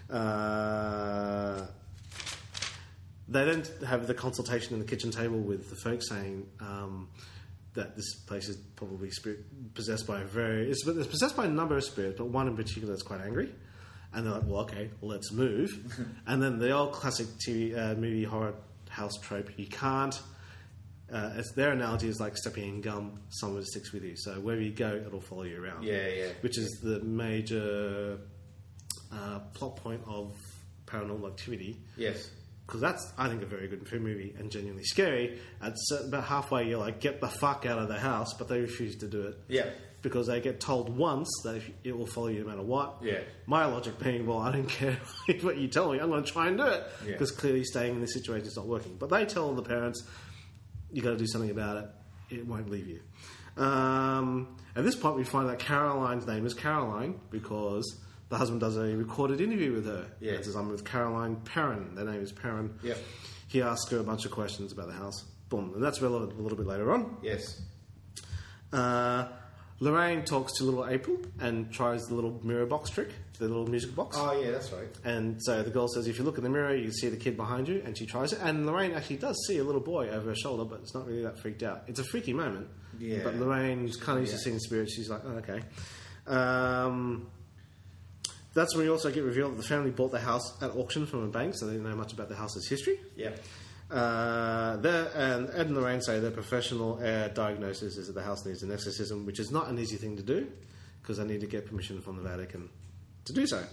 They then have the consultation in the kitchen table with the folks saying that this place is probably possessed by it's possessed by a number of spirits, but one in particular that's quite angry. And they're like, well, okay, let's move. And then the old classic TV movie horror house trope, you can't... their analogy is like stepping in gum, someone sticks with you. So wherever you go, it'll follow you around. Yeah. Which is the major plot point of Paranormal Activity. Yes. Because that's, I think, a very good movie and genuinely scary. At about halfway, you're like, get the fuck out of the house, but they refuse to do it. Yeah. Because they get told once that it will follow you no matter what. Yeah. My logic being, well, I don't care what you tell me, I'm going to try and do it. Yeah. Because clearly staying in this situation is not working. But they tell the parents, you got to do something about it. It won't leave you. At this point, we find that Caroline's name is Caroline because the husband does a recorded interview with her. Yeah. It says, I'm with Caroline Perrin. Their name is Perrin. Yeah. He asks her a bunch of questions about the house. Boom. And that's relevant a little bit later on. Yes. Lorraine talks to little April and tries the little mirror box trick, the little music box. Oh, yeah, that's right. And so the girl says, if you look in the mirror, you can see the kid behind you, and she tries it. And Lorraine actually does see a little boy over her shoulder, but it's not really that freaked out. It's a freaky moment. Yeah. But Lorraine's kind of used to seeing spirits. She's like, oh, okay. That's when we also get revealed that the family bought the house at auction from a bank, so they didn't know much about the house's history. Yeah. And Ed and Lorraine say their professional diagnosis is that the house needs an exorcism, which is not an easy thing to do because they need to get permission from the Vatican to do so.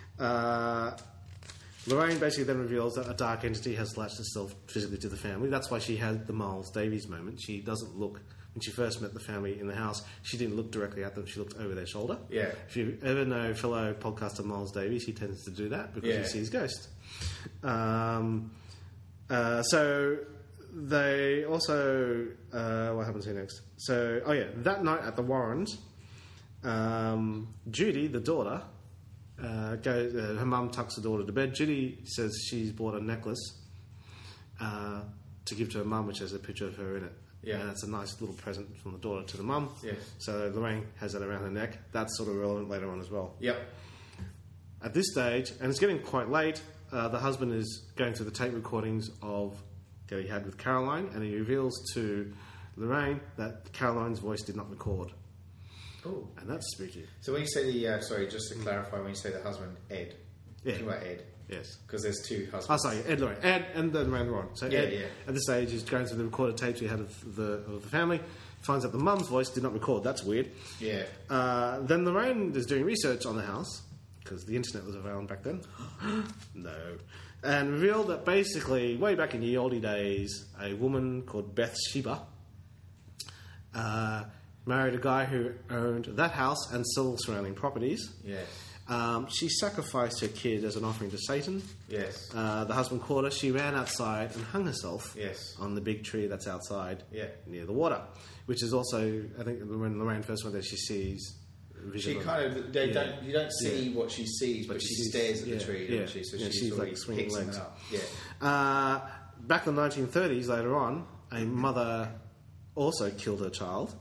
Lorraine basically then reveals that a dark entity has latched itself physically to the family. That's why she had the Miles Davies moment. She doesn't look... When she first met the family in the house, she didn't look directly at them. She looked over their shoulder. Yeah. If you ever know fellow podcaster Miles Davies, he tends to do that because he sees ghosts. So they also... what happens here next? So, that night at the Warrens, Judy, the daughter, her mum tucks the daughter to bed. Judy says she's bought a necklace to give to her mum, which has a picture of her in it. Yeah. And it's a nice little present from the daughter to the mum. Yes. So Lorraine has that around her neck. That's sort of relevant later on as well. Yep. At this stage, and it's getting quite late, the husband is going through the tape recordings of that he had with Caroline, and he reveals to Lorraine that Caroline's voice did not record. Oh. And that's spooky. So when you say the... sorry, just to clarify, when you say the husband, Ed. Yeah. Talking about Ed. Yes. Because there's 2 husbands. Oh, sorry, Ed, Lorraine. Ed and then Lorraine. So Ed, yeah. at this stage, he's going through the recorded tapes he had of the family. finds out the mum's voice did not record. That's weird. Yeah. Then Lorraine is doing research on the house, because the internet was around back then. No. And revealed that basically, way back in the oldie days, a woman called Bathsheba married a guy who owned that house and still surrounding properties. Yes. She sacrificed her kid as an offering to Satan. Yes. The husband caught her. She ran outside and hung herself Yes. on the big tree that's outside Yeah. near the water, which is also, I think, when Lorraine first went there, she sees She kind of you don't see what she sees, but she stares at the tree, doesn't she? So she's like swinging picks legs. it up. Yeah. Back in the 1930s, later on, a mother also killed her child,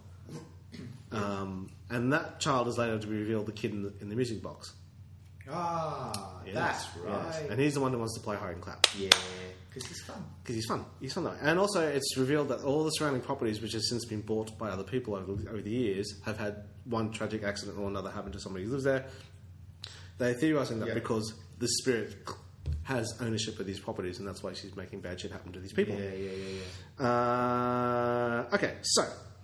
and that child is later to be revealed the kid in the music box. Yes, that's right. Yes. And he's the one who wants to play hide and clap. Yeah, because he's fun. Because he's fun. He's fun though. And also, it's revealed that all the surrounding properties, which have since been bought by other people over the years, have had one tragic accident or another happen to somebody who lives there. They're theorising that because the spirit has ownership of these properties, and that's why she's making bad shit happen to these people. Okay, so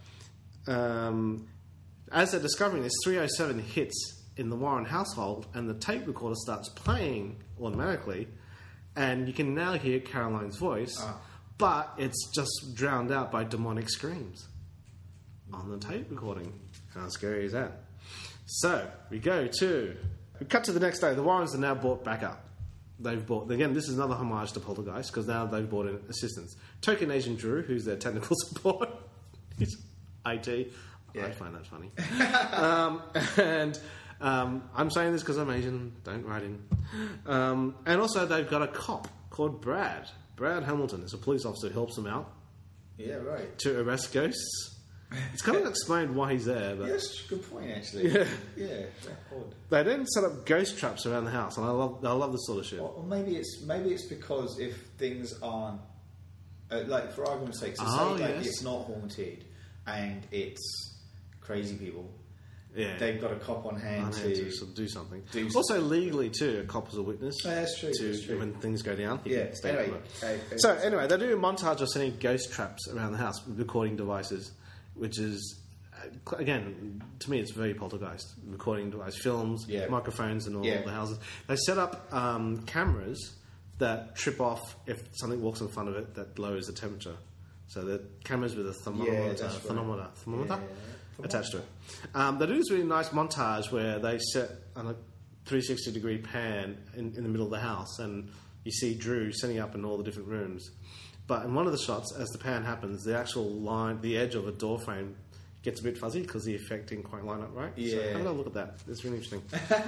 as they're discovering this, 307 hits in the Warren household, and the tape recorder starts playing automatically, and you can now hear Caroline's voice, but it's just drowned out by demonic screams on the tape recording. How scary is that? So we cut to the next day. The Warrens are now brought back up. They've bought, again, this is another homage to Poltergeist, because now they've brought in assistants. Token Agent Drew, who's their technical support. He's IT. Yeah. I find that funny. I'm saying this because I'm Asian. Don't write in. And also, they've got a cop called Brad. Brad Hamilton is a police officer who helps them out. Yeah, right. To arrest ghosts. It's kind of explained why he's there. But yes, good point, actually. Yeah, odd. They then set up ghost traps around the house, and I love this sort of shit. Or maybe it's because if things aren't like, for argument's sake, so say it's not haunted and it's crazy people. Yeah. They've got a cop on hand to sort of do something. Also, legally, too, a cop is a witness. That's true. When things go down. Anyway, they do a montage of setting ghost traps around the house with recording devices, which is, again, to me, it's very Poltergeist. Recording device, films, microphones, and all the houses. They set up cameras that trip off if something walks in front of it that lowers the temperature. So the cameras with a thermometer. Attached to it. They do this really nice montage where they set on a 360-degree pan in the middle of the house, and you see Drew setting up in all the different rooms. But in one of the shots, as the pan happens, the actual line, the edge of a door frame gets a bit fuzzy because the effect didn't quite line up right. Yeah. So have a look at that. It's really interesting.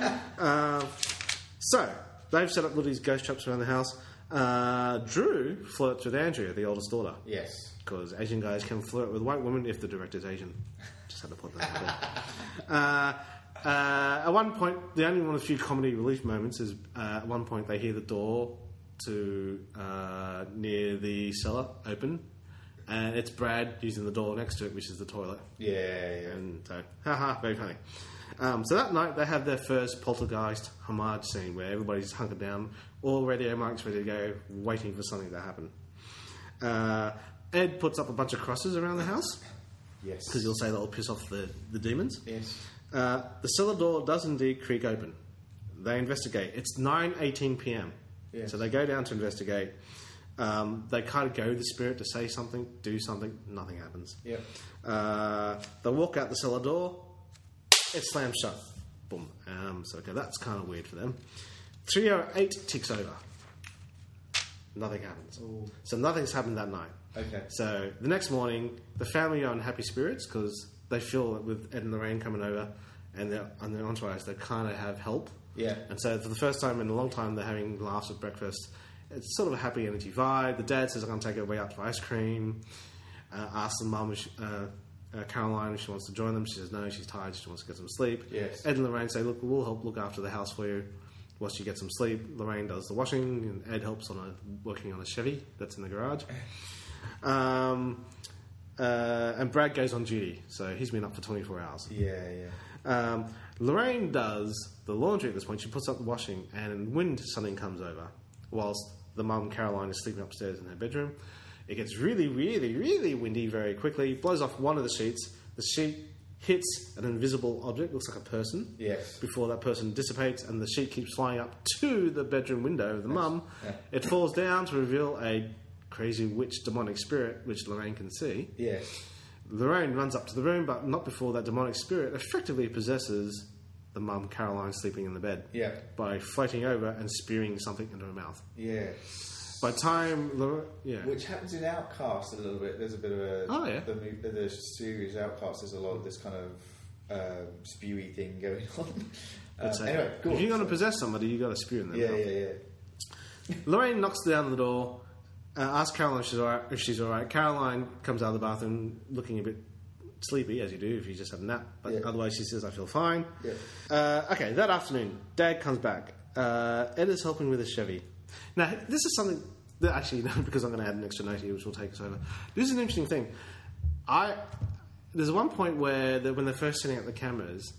So they've set up all these ghost traps around the house. Drew flirts with Andrea, the oldest daughter. Yes. Because Asian guys can flirt with white women if the director's Asian. Just had to put that out there. At one point, the only one of the few comedy relief moments is at one point they hear the door to near the cellar open, and it's Brad using the door next to it, which is the toilet. Yeah. And so, very funny. So that night they have their first Poltergeist homage scene where everybody's hunkered down, all radio mics ready to go, waiting for something to happen. Ed puts up a bunch of crosses around the house. Yes. Because he'll say that'll piss off the demons. Yes. The cellar door does indeed creak open. They investigate. It's 9:18 p.m. Yes. So they go down to investigate. They kind of go to the spirit to say something, do something. Nothing happens. Yep. They walk out the cellar door. It slams shut. Boom. So okay, that's kind of weird for them. 3:08 ticks over. Nothing happens. Ooh. So nothing's happened that night. Okay. So the next morning, the family are in happy spirits because they feel that with Ed and Lorraine coming over and their entourage, they kind of have help. Yeah. And so for the first time in a long time, they're having laughs at breakfast. It's sort of a happy energy vibe. The dad says, I'm going to take her way out for ice cream. Asks the mum, Caroline, if she wants to join them. She says no, she's tired, she wants to get some sleep. Yes. Ed and Lorraine say, look, we'll help look after the house for you while she gets some sleep. Lorraine does the washing, and Ed helps working on a Chevy that's in the garage. And Brad goes on duty, so he's been up for 24 hours. Yeah. Lorraine does the laundry at this point. She puts up the washing, and wind suddenly comes over whilst the mum, Caroline, is sleeping upstairs in her bedroom. It gets really, really, really windy very quickly, blows off one of the sheets. The sheet hits an invisible object, looks like a person. Yes. Before that person dissipates, and the sheet keeps flying up to the bedroom window of the mum. Yeah. It falls down to reveal a crazy witch demonic spirit, which Lorraine can see. Yes. Lorraine runs up to the room, but not before that demonic spirit effectively possesses the mum, Caroline, sleeping in the bed. Yeah. By floating over and spewing something into her mouth. Yeah. By the time... Yeah. Which happens in Outcast a little bit. There's a bit of a... Oh, yeah. The series Outcast, there's a lot of this kind of spewy thing going on. Anyway, go on. If you're going to possess somebody, you've got to spew in their mouth. Yeah. Lorraine knocks down the door, asks Caroline if she's all right. Caroline comes out of the bathroom looking a bit sleepy, as you do if you just have a nap. But otherwise she says, I feel fine. Yeah. Okay, that afternoon, Dad comes back. Ed is helping with his Chevy. Now, this is something that actually, because I'm going to add an extra note here, which will take us over. This is an interesting thing. There's one point where when they're first setting up the cameras,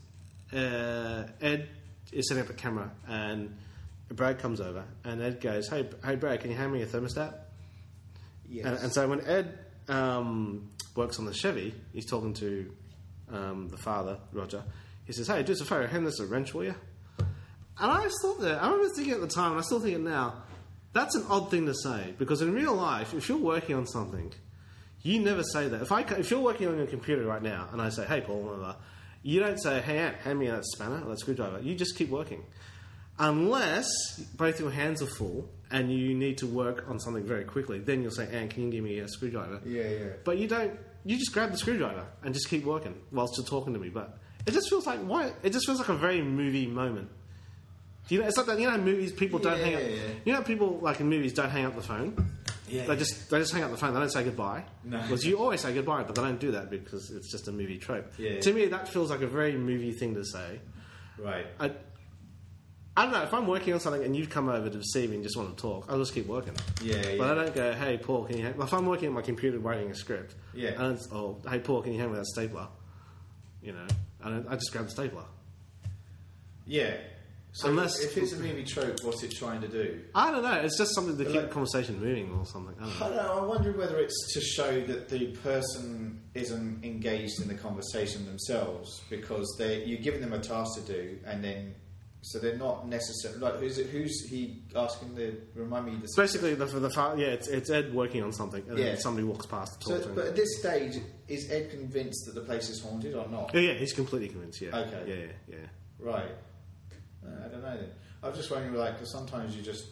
Ed is setting up the camera and Brad comes over and Ed goes, hey Brad, can you hand me a thermostat? Yes. And so when Ed works on the Chevy, he's talking to the father, Roger. He says, hey, do us a favour, hand this a wrench, will you? And I thought that, I remember thinking at the time, and I still think it now, that's an odd thing to say, because in real life, if you're working on something, you never say that. If you're working on your computer right now, and I say, hey, Paul, whatever, you don't say, hey, Aunt, hand me that spanner or that screwdriver. You just keep working. Unless both your hands are full and you need to work on something very quickly, then you'll say, Aunt, can you give me a screwdriver? Yeah. But you don't, you just grab the screwdriver and just keep working whilst you're talking to me. But it just feels like, why? It just feels like a very movie moment. You know, it's like that. You know, in movies people don't hang up. Yeah. You know, people like in movies don't hang up the phone. Yeah. They just hang up the phone. They don't say goodbye. No. Because you always say goodbye, but they don't do that because it's just a movie trope. Yeah. To me, that feels like a very movie thing to say. Right. I don't know, if I'm working on something and you've come over to see me and just want to talk, I'll just keep working. Yeah. But I don't go, hey Paul, can you if I'm working on my computer writing a script, Yeah. and it's, hey Paul, can you hand me that stapler? You know, I just grab the stapler. Yeah. So Unless if it's a movie trope, what's it trying to do? I don't know. It's just something to keep the conversation moving or something. I don't know. I'm wondering whether it's to show that the person isn't engaged in the conversation themselves because you're giving them a task to do, and then so they're not necessarily like who's he asking to remind me? Basically, it's Ed working on something, and then somebody walks past to talk to him. But at this stage, is Ed convinced that the place is haunted or not? Yeah, he's completely convinced. Yeah. Okay. Yeah. Right. I don't know then. I was just wondering, like, because sometimes you just...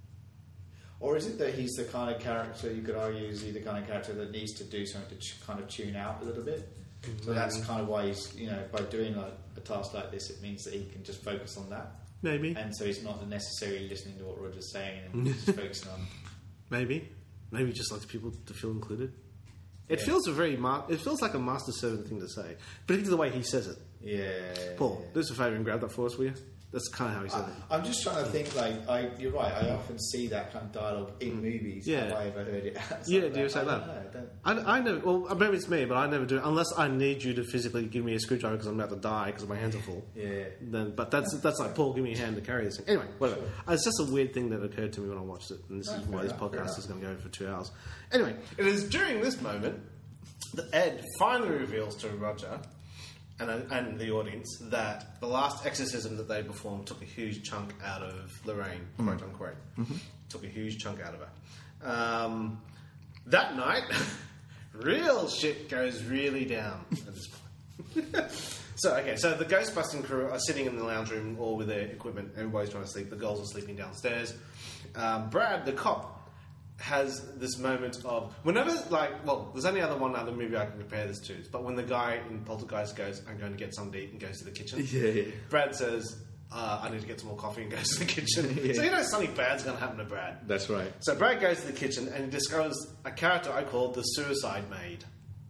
Or is it that he's the kind of character, you could argue, is he the kind of character that needs to do something to kind of tune out a little bit? So that's kind of why he's, by doing like a task like this, it means that he can just focus on that. Maybe. And so he's not necessarily listening to what Roger's saying and he's just focusing on... Maybe he just likes people to feel included. It feels it feels like a master servant thing to say, particularly the way he says it. Yeah. Paul, do us a favour and grab that for us, will you? That's kind of how he said it. I'm just trying to think, you're right, I often see that kind of dialogue in movies. Yeah. Have I ever heard it? Yeah, do you say that? I never, well, maybe it's me, but I never do it unless I need you to physically give me a screwdriver because I'm about to die because my hands are full. Yeah. But that's like, Paul, give me a hand to carry this thing. Anyway, whatever. Sure. It's just a weird thing that occurred to me when I watched it, and this is why this podcast is going to go for 2 hours. Anyway, it is during this moment that Ed finally reveals to Roger and the audience that the last exorcism that they performed took a huge chunk out of Lorraine. Quote unquote. Mm-hmm. Took a huge chunk out of her. That night, real shit goes really down at this point. So the Ghostbusting crew are sitting in the lounge room all with their equipment. Everybody's trying to sleep. The girls are sleeping downstairs. Brad, the cop, has this moment of whenever, there's only other movie I can compare this to, but when the guy in Poltergeist goes, I'm going to get something to eat, and goes to the kitchen. Yeah. Brad says, I need to get some more coffee, and goes to the kitchen. Yeah. So something bad's going to happen to Brad. That's right. So Brad goes to the kitchen and he discovers a character I called the Suicide Maid.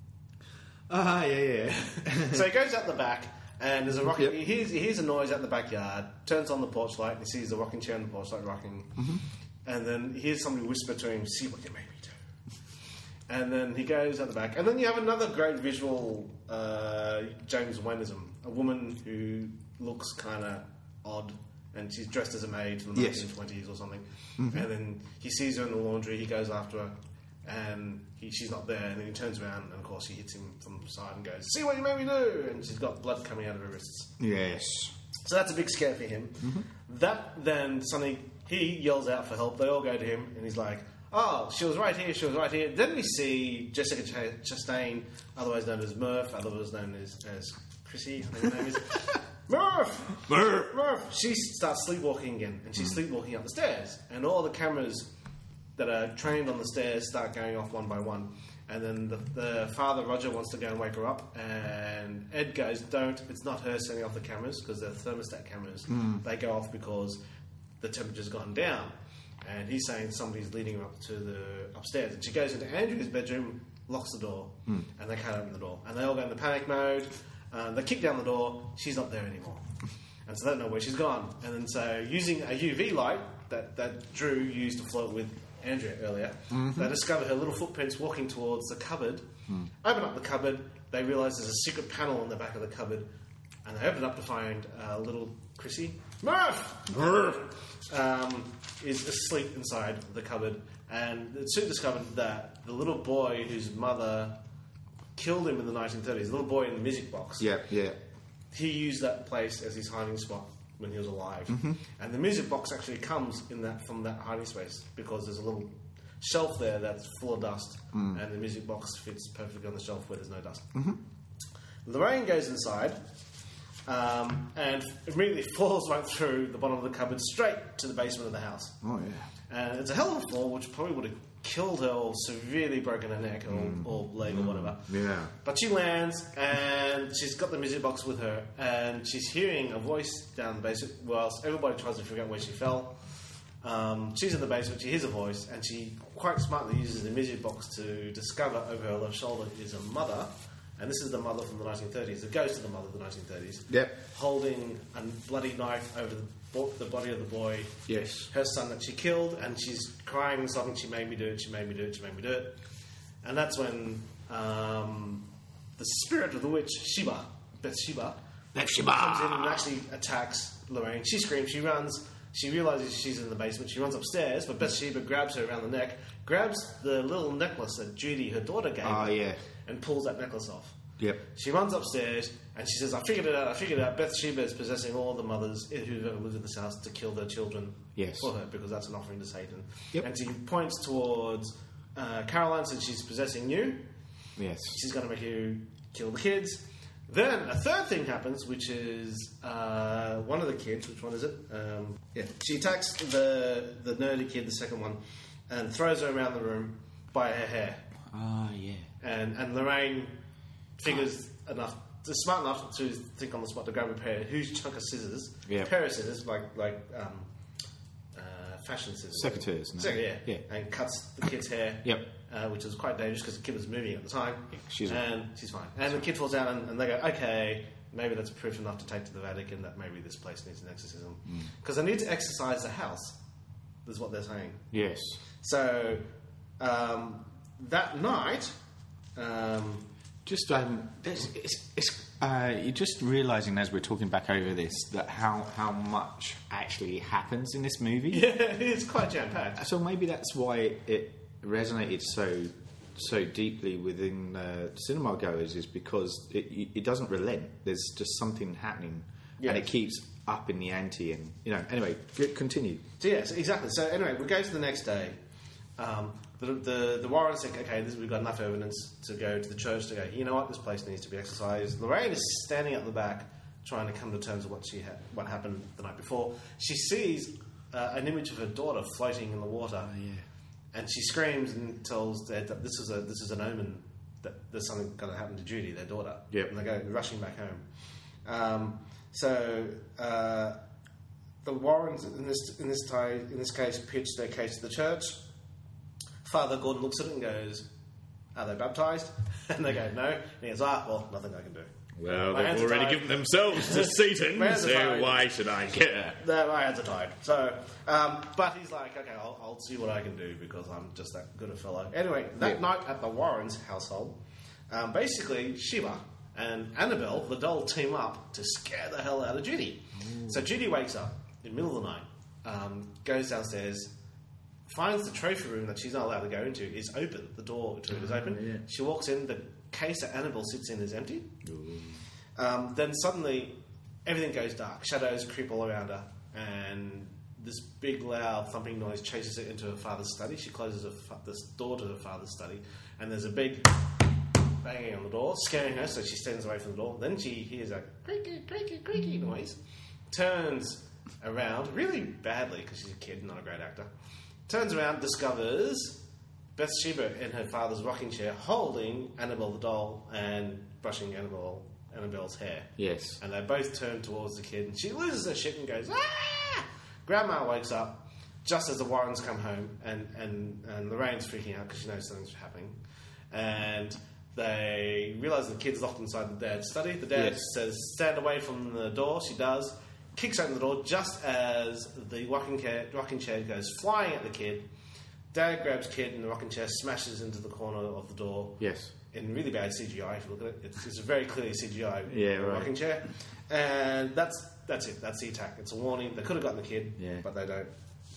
Yeah. So he goes out the back and there's a rocking. He hears a noise out in the backyard. Turns on the porch light and he sees the rocking chair on the porch light rocking. Mm-hmm. And then he hears somebody whisper to him, "See what you made me do." And then he goes out the back. And then you have another great visual James Wayneism. A woman who looks kind of odd and she's dressed as a maid from the 1920s or something. Mm-hmm. And then he sees her in the laundry. He goes after her. and she's not there, and then he turns around, and of course she hits him from the side and goes, "See what you made me do!" And she's got blood coming out of her wrists. Yes. So that's a big scare for him. That then suddenly he yells out for help. They all go to him, and he's like, "Oh, she was right here. She was right here." Then we see Jessica Chastain, otherwise known as Murph, otherwise known as Chrissy, I think her name is. Murph! She starts sleepwalking again, and she's sleepwalking up the stairs, and all the cameras that are trained on the stairs start going off one by one. And then the father, Roger, wants to go and wake her up, and Ed goes, "Don't, it's not her setting off the cameras, because they're thermostat cameras. They go off because the temperature's gone down." And he's saying somebody's leading her up to the upstairs. And she goes into Andrew's bedroom, locks the door, and they can't open the door. And they all go into panic mode. They kick down the door. She's not there anymore. And so they don't know where she's gone. And then so using a UV light that Drew used to float with Andrea earlier, they discover her little footprints walking towards the cupboard. Open up the cupboard. They realise there's a secret panel on the back of the cupboard. And they open up to find little Chrissy. Murph! Is asleep inside the cupboard. And it's soon discovered that the little boy whose mother killed him in the 1930s, the little boy in the music box, he used that place as his hiding spot when he was alive. And the music box actually comes from that hiding space, because there's a little shelf there that's full of dust, and the music box fits perfectly on the shelf where there's no dust. Lorraine goes inside and immediately falls right through the bottom of the cupboard straight to the basement of the house. Oh, yeah. And it's a hell of a fall, which probably would have killed her or severely broken her neck or leg or whatever. Yeah. But she lands, and she's got the music box with her, and she's hearing a voice down the basement whilst everybody tries to figure out where she fell. She's in the basement, she hears a voice, and she quite smartly uses the music box to discover over her left shoulder is a mother. And this is the mother from the 1930s, the ghost of the mother of the 1930s. Yep. Holding a bloody knife over the body of the boy. Yes. Her son that she killed, and she's crying and sobbing, "She made me do it, she made me do it, she made me do it." And that's when the spirit of the witch, Bathsheba, comes in and actually attacks Lorraine. She screams, she runs, she realises she's in the basement, she runs upstairs, but Bathsheba grabs her around the neck, grabs the little necklace that Judy, her daughter, gave her, and pulls that necklace off. Yep. She runs upstairs and she says, I figured it out. Bathsheba is possessing all the mothers who've ever lived in this house to kill their children for her, because that's an offering to Satan. Yep. And she points towards Caroline, says she's possessing you. Yes. She's going to make you kill the kids. Then a third thing happens, which is one of the kids, which one is it? She attacks the nerdy kid, the second one, and throws her around the room by her hair. Oh, yeah. And Lorraine figures smart enough to think on the spot to grab a huge chunk of scissors, pair of scissors, like fashion scissors. Secateurs. No? Yeah. And cuts the kid's hair, which was quite dangerous because the kid was moving at the time. Yeah, she's fine. And the kid falls down and they go, okay, maybe that's proof enough to take to the Vatican that maybe this place needs an exorcism. Because they need to exorcise the house, is what they're saying. Yes. So, that night... you're just realising as we're talking back over this that how much actually happens in this movie. Yeah, it's quite jam-packed. So maybe that's why it resonated so deeply within cinema goers, is because it doesn't relent. There's just something happening, and it keeps up in the ante. And anyway, continue. So yes, exactly. So anyway, we go to the next day. The Warrens think, okay, we've got enough evidence to go to the church to go, you know what, this place needs to be exorcised. Lorraine is standing at the back trying to come to terms with what happened the night before. She sees an image of her daughter floating in the water, and she screams and tells Ed that this is an omen, that there's something going to happen to Judy, their daughter. And they go rushing back home. The Warrens in this case pitch their case to the church. Father Gordon looks at it and goes, are they baptised? And they go, no. And he goes, well, nothing I can do. Well, they've already given themselves to Satan, so why should I care? My hands are tied. So, but he's like, okay, I'll see what I can do because I'm just that good a fellow. Anyway, that night at the Warrens' household, basically Shiva and Annabelle, the doll, team up to scare the hell out of Judy. So Judy wakes up in the middle of the night, goes downstairs, finds the trophy room that she's not allowed to go into is open. The door to it is open. Yeah. She walks in. The case that Annabelle sits in is empty. Then suddenly, everything goes dark. Shadows creep all around her, and this big, loud thumping noise chases her into her father's study. She closes the door to her father's study, and there's a big banging on the door, scaring her, so she stands away from the door. Then she hears a creaky, creaky, creaky noise, turns around, really badly, because she's a kid, not a great actor, turns around, discovers Bathsheba in her father's rocking chair, holding Annabelle the doll and brushing Annabelle's hair. Yes. And they both turn towards the kid, and she loses her shit and goes, ah! Grandma wakes up just as the Warrens come home, and Lorraine's freaking out because she knows something's happening. And they realise the kid's locked inside the dad's study. The dad says, stand away from the door. She does. Kicks open the door just as the rocking chair goes flying at the kid. Dad grabs kid in the rocking chair, smashes into the corner of the door. Yes. In really bad CGI, if you look at it. It's a very clearly CGI rocking chair. And that's it. That's the attack. It's a warning. They could have gotten the kid, but they don't.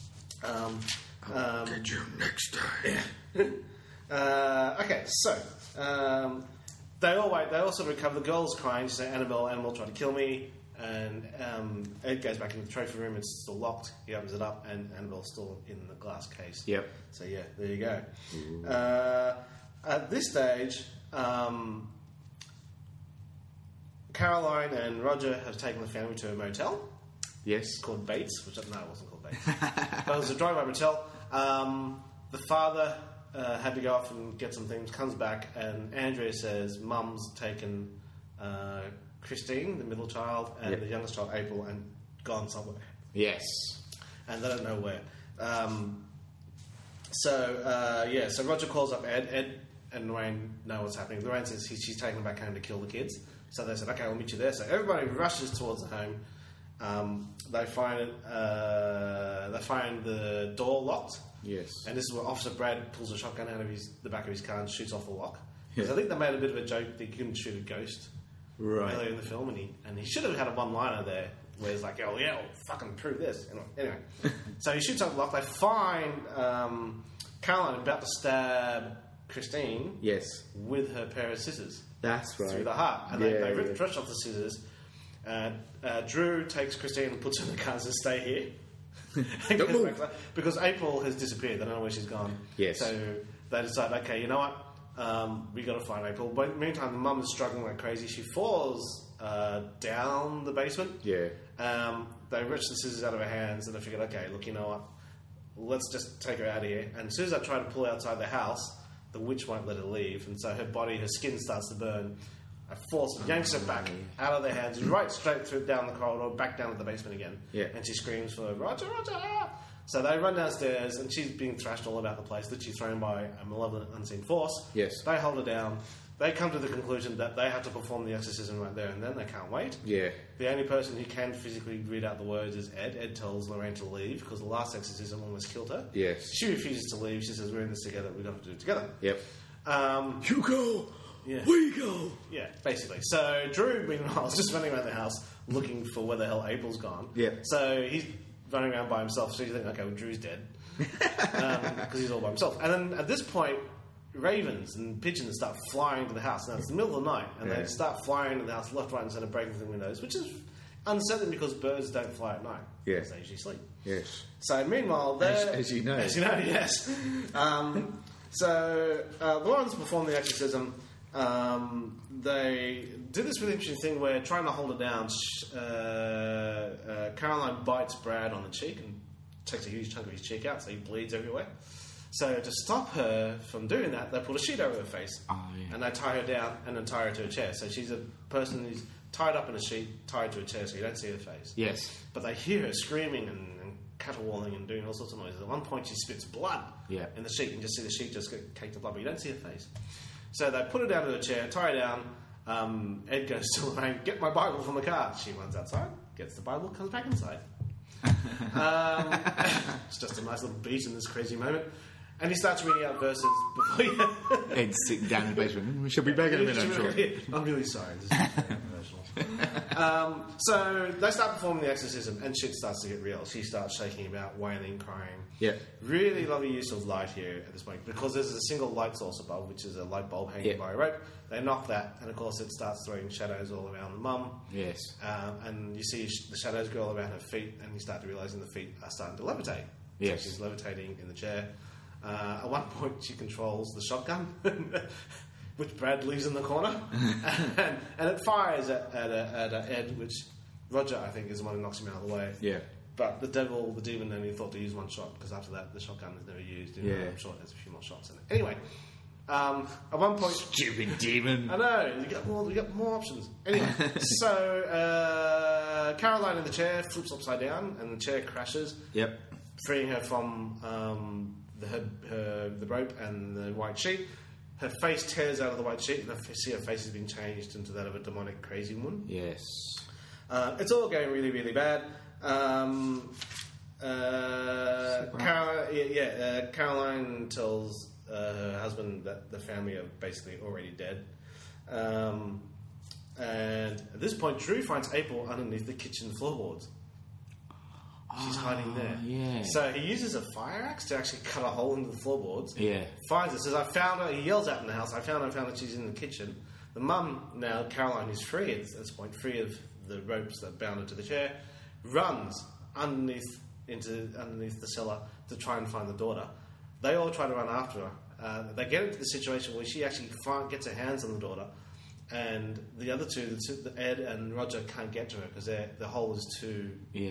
I'll get you next time. Okay, so they all wait. They all sort of recover. The girl's crying. She says, Annabelle tried to kill me. And Ed goes back into the trophy room. It's still locked. He opens it up, and Annabelle's still in the glass case. Yep. So yeah, there you go. At this stage, Caroline and Roger have taken the family to a motel. Yes. Called Bates, which it wasn't called Bates. But it was a drive-by motel. The father had to go off and get some things, comes back, and Andrea says Mum's taken Christine, the middle child, and the youngest child, April, and gone somewhere. Yes. And they don't know where. So Roger calls up Ed. Ed and Lorraine know what's happening. Lorraine says she's taking them back home to kill the kids. So they said, okay, we'll meet you there. So everybody rushes towards the home. They find the door locked. Yes. And this is where Officer Brad pulls a shotgun out of the back of his car and shoots off the lock. Because I think they made a bit of a joke that you couldn't shoot a ghost earlier in the film, and he should have had a one-liner there where he's like, oh yeah, we'll fucking prove this. Anyway, so he shoots off the lock. They find Caroline about to stab Christine with her pair of scissors. That's right. Through the heart. And they rip the fresh off the scissors. Drew takes Christine and puts her in the car and says, stay here. Because April has disappeared. They don't know where she's gone. Yes. So they decide, okay, you know what? We got to find April. But meantime, the mum is struggling like crazy. She falls down the basement. Yeah. They wrench the scissors out of her hands, and they figured, okay, look, you know what? Let's just take her out of here. And as soon as they try to pull her outside the house, the witch won't let her leave, and so her skin starts to burn. A force yanks her back out of their hands, right straight through down the corridor, back down to the basement again. Yeah. And she screams for Roger, Roger! So they run downstairs, and she's being thrashed all about the place, literally thrown by a malevolent unseen force. Yes. They hold her down. They come to the conclusion that they have to perform the exorcism right there and then. They can't wait. Yeah. The only person who can physically read out the words is Ed. Ed tells Lorraine to leave because the last exorcism almost killed her. Yes. She refuses to leave. She says, we're in this together. We've got to do it together. Yep. You go. Yeah. We go. Yeah, basically. So Drew, meanwhile, is just running around the house looking for where the hell April's gone. Yeah. So he's running around by himself. So you think, okay, well, Drew's dead because he's all by himself. And then at this point, ravens and pigeons start flying to the house. Now it's the middle of the night, and they start flying into the house left, right, and centre, breaking through the windows, which is unsettling because birds don't fly at night. Yeah. They usually sleep. Yes. So meanwhile, as you know. As you know, yes. So the Warrens perform the exorcism. They do this really interesting thing where, trying to hold her down, Caroline bites Brad on the cheek and takes a huge chunk of his cheek out, so he bleeds everywhere. So to stop her from doing that, they put a sheet over her face, and they tie her down and then tie her to a chair. So she's a person who's tied up in a sheet, tied to a chair, so you don't see her face. Yes. But they hear her screaming and caterwauling and doing all sorts of noises. At one point, she spits blood in the sheet, and just see the sheet just get caked with blood, but you don't see her face. So they put her down to a chair, tie her down. Ed goes to Lorraine, get my Bible from the car. She runs outside, gets the Bible, comes back inside. It's just a nice little beat in this crazy moment. And he starts reading out verses before Ed's sitting down in the basement. We shall be back in a minute, I'm sure. I'm really sorry. This is very emotional. So they start performing the exorcism, and shit starts to get real. She starts shaking about, wailing, crying. Yeah. Really lovely use of light here at this point, because there's a single light source above, which is a light bulb hanging by a rope. They knock that, and of course it starts throwing shadows all around the mum. Yes. And you see the shadows go all around her feet, and you start to realise the feet are starting to levitate. Yes. So she's levitating in the chair. At one point, she controls the shotgun, which Brad leaves in the corner, and it fires at Ed, which Roger, I think, is the one who knocks him out of the way. Yeah. But the demon only thought to use one shot, because after that, the shotgun is never used. I'm sure there's a few more shots in it. Anyway, at one point... Stupid demon. I know, you got more options. Anyway, so Caroline in the chair flips upside down, and the chair crashes. Yep. Freeing her from the rope and the white sheet. Her face tears out of the white sheet, and I see her face has been changed into that of a demonic crazy woman. Yes. It's all going really, really bad. Caroline tells her husband that the family are basically already dead. And at this point, Drew finds April underneath the kitchen floorboards. She's hiding there. Yeah. So he uses a fire axe to actually cut a hole into the floorboards. Yeah. Finds her, says, I found her. He yells out in the house, I found her, she's in the kitchen. The mum, now Caroline, is free at this point, free of the ropes that bound her to the chair, runs underneath the cellar to try and find the daughter. They all try to run after her. They get into the situation where she actually gets her hands on the daughter, and the other two, Ed and Roger, can't get to her because the hole is too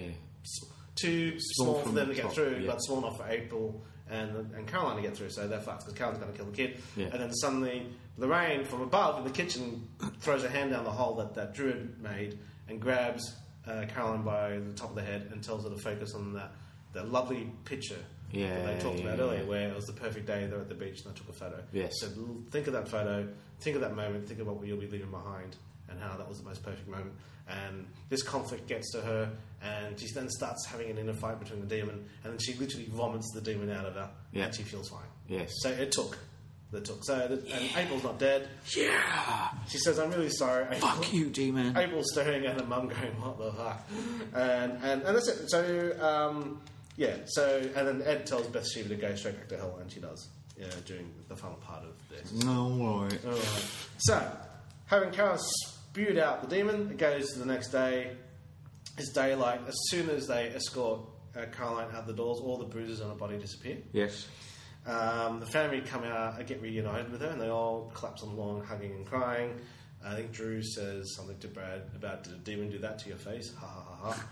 small for them to get through, but small enough for April and Caroline to get through, so they're fucked because Caroline's going to kill the kid. Yeah. And then suddenly Lorraine from above in the kitchen throws her hand down the hole that Drew had made and grabs Caroline by the top of the head and tells her to focus on that lovely picture that they talked about earlier, where it was the perfect day, they're at the beach and I took a photo. Yes. So think of that photo, think of that moment, think about what you'll be leaving behind and how that was the most perfect moment. And this conflict gets to her, and she then starts having an inner fight between the demon, and then she literally vomits the demon out of her, and she feels fine. Yes. So it took. And April's not dead. Yeah. She says, "I'm really sorry." April. Fuck you, demon. April's staring at her mum, going, "What the fuck?" And that's it. So and then Ed tells Bathsheba to go straight back to hell, and she does. During the final part of this. All right. So, having Carol spewed out the demon, it goes to the next day. It's daylight. As soon as they escort Caroline out the doors, all the bruises on her body disappear. Yes. The family come out and get reunited with her, and they all collapse on the lawn, hugging and crying. I think Drew says something to Brad about, "Did a demon do that to your face?" Ha ha ha ha.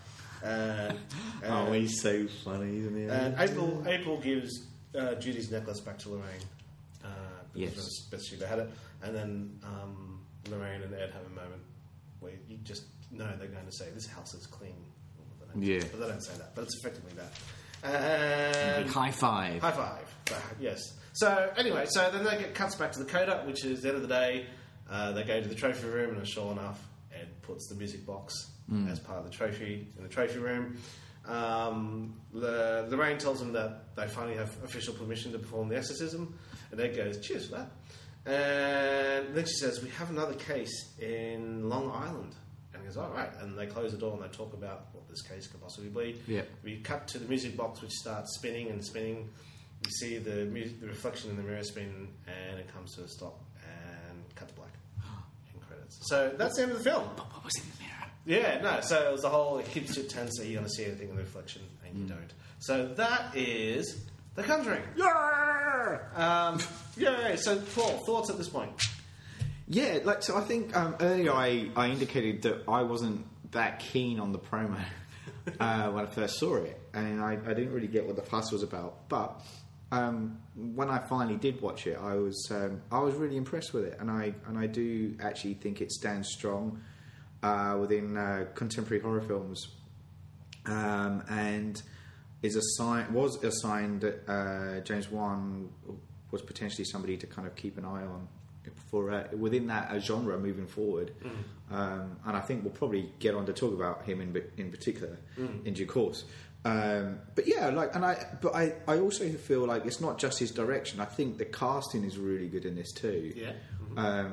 And he's so funny, isn't he? And April gives Judy's necklace back to Lorraine. Because Bathsheba had it, and then Lorraine and Ed have a moment where you just know they're going to say, "This house is clean." But they don't say that, but it's effectively that. And high five. High five. Yes. So anyway, then they get cuts back to the coda, which is the end of the day. They go to the trophy room, and sure enough, Ed puts the music box as part of the trophy in the trophy room. Lorraine tells them that they finally have official permission to perform the exorcism, and Ed goes, "Cheers for that." And then she says, "We have another case in Long Island." And he goes, "All right." And they close the door and they talk about what this case could possibly be. Yeah. We cut to the music box, which starts spinning and spinning. You see the reflection in the mirror spin, and it comes to a stop and cut to black. End credits. So that's the end of the film. But what was in the mirror? Yeah, no. So it was the whole. It keeps it tense, so you're going to see anything in the reflection, and you don't. So that is The Conjuring. Yeah. So Paul, thoughts at this point? Yeah, so I think earlier I indicated that I wasn't that keen on the promo when I first saw it, and I didn't really get what the fuss was about. But when I finally did watch it, I was really impressed with it, and I do actually think it stands strong within contemporary horror films, and was a sign that James Wan was potentially somebody to kind of keep an eye on for within that genre moving forward. And I think we'll probably get on to talk about him in particular in due course. But yeah, I also feel like it's not just his direction. I think the casting is really good in this too. Yeah.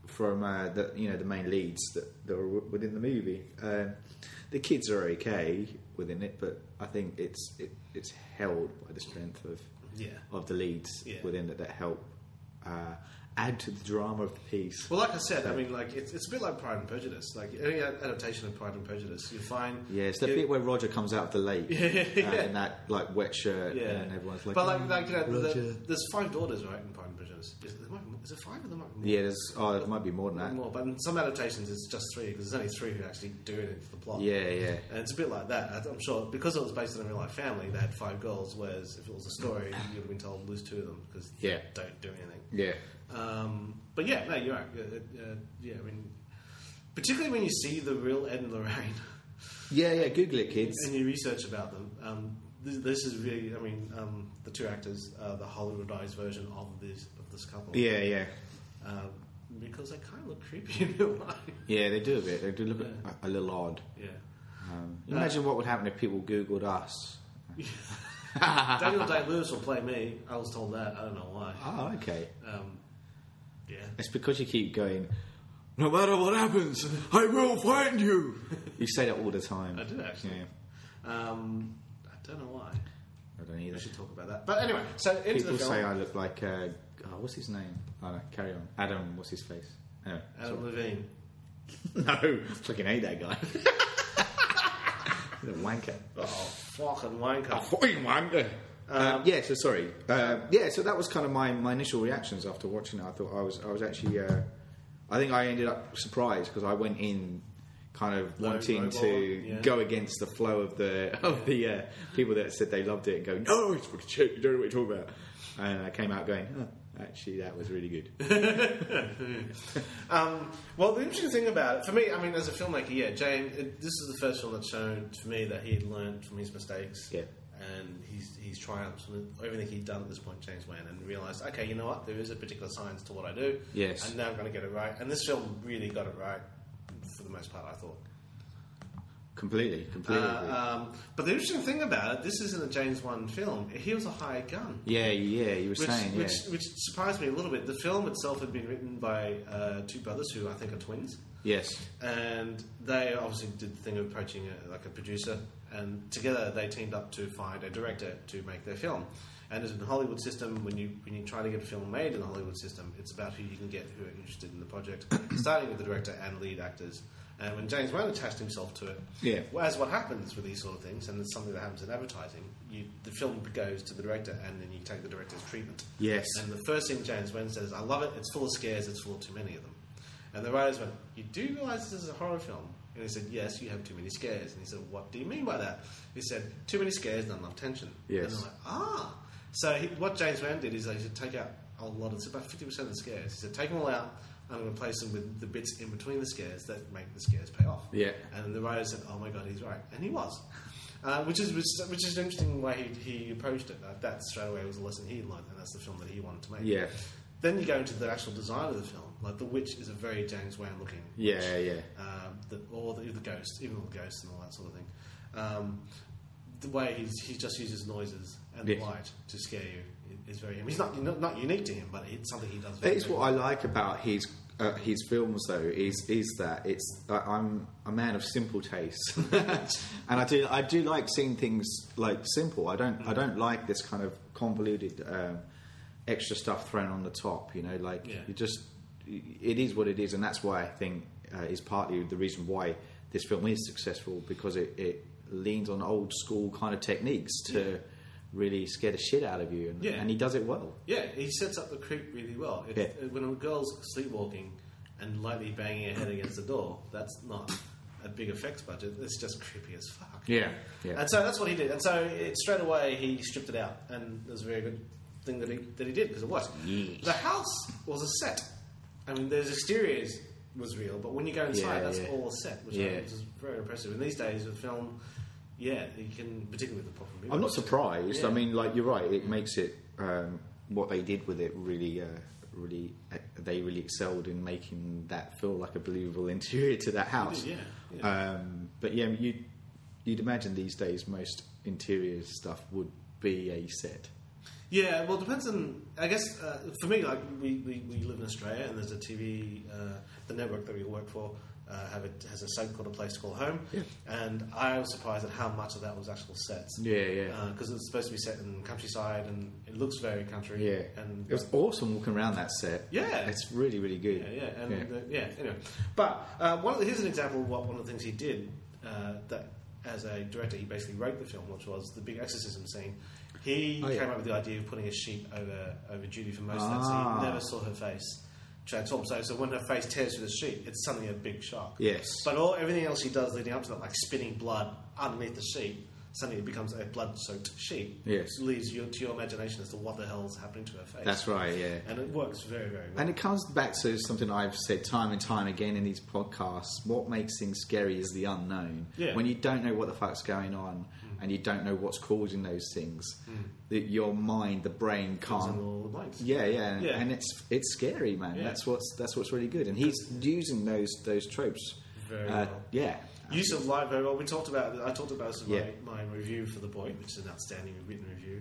from the main leads that are within the movie. The kids are okay within it, but I think it's held by the strength of the leads within it that help add to the drama of the piece. Well, like I said, I mean, like it's a bit like Pride and Prejudice. Like any adaptation of Pride and Prejudice, you find it's the bit where Roger comes out of the lake in that like wet shirt, and everyone's like, but there's 5 daughters, right, in Pride and Prejudice. Is it 5 or there might be more? Yeah, there might be more than that. More, but in some adaptations it's just 3 because there's only 3 who actually do it into the plot. Yeah. And it's a bit like that. I'm sure because it was based on a real life family, they had 5 girls. Whereas if it was a story, you'd have been told lose 2 of them because they don't do anything. Yeah. But yeah, no, you're right. I mean, particularly when you see the real Ed and Lorraine. Yeah. Google it, kids. And you research about them. This is really, I mean, the 2 actors are the Hollywoodized version of this couple. Yeah. Because they kind of look creepy in real life. Yeah, they do a bit. They do look a little odd. Yeah. Imagine what would happen if people Googled us. Daniel Day-Lewis will play me. I was told that. I don't know why. Oh, okay. Yeah. It's because you keep going, no matter what happens, I will find you. You say that all the time. I do, actually. Yeah. I don't know why. I don't either. We should talk about that. But anyway, so into people the film. say I look like, what's his name? Oh, no, carry on. Adam, what's his face? Anyway, Adam Levine. No, I fucking hate that guy. He's a wanker. Oh, fucking wanker. Fucking wanker. So that was kind of my initial reactions after watching it. I thought I was actually, I think I ended up surprised because I went in kind of wanting to go against the flow of the people that said they loved it and go, no, it's fucking shit, you don't know what you're talking about. And I came out going, actually, that was really good. Well, the interesting thing about it, for me, I mean, as a filmmaker, this is the first film that's shown to me that he had learned from his mistakes. Yeah. And he's triumphed with everything he'd done at this point, James Wan, and realised, okay, you know what, there is a particular science to what I do. Yes. And now I'm going to get it right. And this film really got it right, for the most part, I thought. Completely. But the interesting thing about it, this isn't a James Wan film. He was a hired gun. Yeah, you were saying, Which surprised me a little bit. The film itself had been written by 2 brothers who I think are twins. Yes. And they obviously did the thing of approaching a producer, and together they teamed up to find a director to make their film. And as in the Hollywood system, when you try to get a film made in the Hollywood system, it's about who you can get who are interested in the project, starting with the director and lead actors. And when James Wan attached himself to it, as what happens with these sort of things, and it's something that happens in advertising, the film goes to the director, and then you take the director's treatment. Yes. And the first thing James Wan says, I love it, it's full of scares, it's full of too many of them. And the writers went, you do realise this is a horror film? And he said, yes, you have too many scares. And he said, what do you mean by that? He said, too many scares, not enough tension. Yes. And they're like, So what James Wan did is he said, take out a lot, it's about 50% of the scares. He said, take them all out, I'm going to replace them with the bits in between the scares that make the scares pay off. Yeah. And the writer said, oh my God, he's right. And he was. Which is an interesting way he approached it. That straight away was a lesson he learned, and that's the film that he wanted to make. Yeah. Then you go into the actual design of the film. Like, The Witch is a very James Wan looking witch. Or the ghost, even the ghosts and all that sort of thing. The way he just uses noises and light to scare you is very him. He's not unique to him, but it's something he does. It's what I like about his films, though, is that it's I'm a man of simple tastes, and I do like seeing things like simple. I don't like this kind of convoluted extra stuff thrown on the top. You know, like you just it is what it is, and that's why I think is partly the reason why this film is successful, because it leans on old school kind of techniques to really scare the shit out of you, and he does it well. Yeah, he sets up the creep really well. When a girl's sleepwalking and lightly banging her head against the door, that's not a big effects budget. It's just creepy as fuck. Yeah. And so that's what he did. And so straight away he stripped it out, and it was a very good thing that he did, because it was. Yes. The house was a set. I mean, there's exteriors was real, but when you go inside, that's all a set, which is very impressive. And these days with film, you can, particularly with the proper movie. I'm not surprised. I mean, like, you're right. It makes it what they did with it really. They really excelled in making that feel like a believable interior to that house. But you'd imagine these days most interior stuff would be a set. Yeah, well, it depends on. I guess for me, like we live in Australia, and there's a TV, the network that we work for has a site called A Place to Call Home, and I was surprised at how much of that was actual sets. Because it's supposed to be set in the countryside, and it looks very country. Yeah, and it was awesome walking around that set. Yeah, it's really, really good. Anyway, but here's an example of one of the things he did that. As a director, he basically wrote the film, which was the big exorcism scene. He came up with the idea of putting a sheet over Judy for most of that, so you never saw her face transform. So when her face tears through the sheet, it's suddenly a big shock. Yes. But everything else she does leading up to that, like spitting blood underneath the sheet, suddenly it becomes a blood-soaked sheet. Yes. It leaves you to your imagination as to what the hell is happening to her face. That's right, yeah. And it works very, very well. And it comes back to something I've said time and time again in these podcasts. What makes things scary is the unknown. Yeah. When you don't know what the fuck's going on and you don't know what's causing those things, that your mind, the brain can't... all the blanks. Yeah. And it's scary, man. Yeah. That's what's really good. And he's using those tropes. Very well. Yeah. Use of light very well. I talked about this in my review for The Boy, which is an outstanding written review.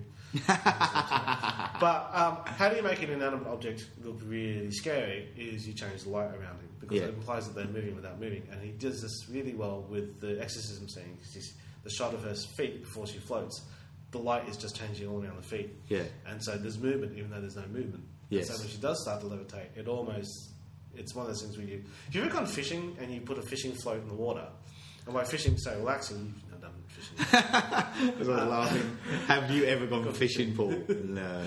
But how do you make an inanimate object look really scary is you change the light around it, because it implies that they're moving without moving. And he does this really well with the exorcism scene, because the shot of her feet before she floats, the light is just changing all around the feet. Yeah. And so there's movement even though there's no movement. Yes. And so when she does start to levitate, it's one of those things where if you've ever gone fishing and you put a fishing float in the water, and by fishing so relaxing, you've not done fishing. I was laughing. Have you ever gone fishing, Paul? No.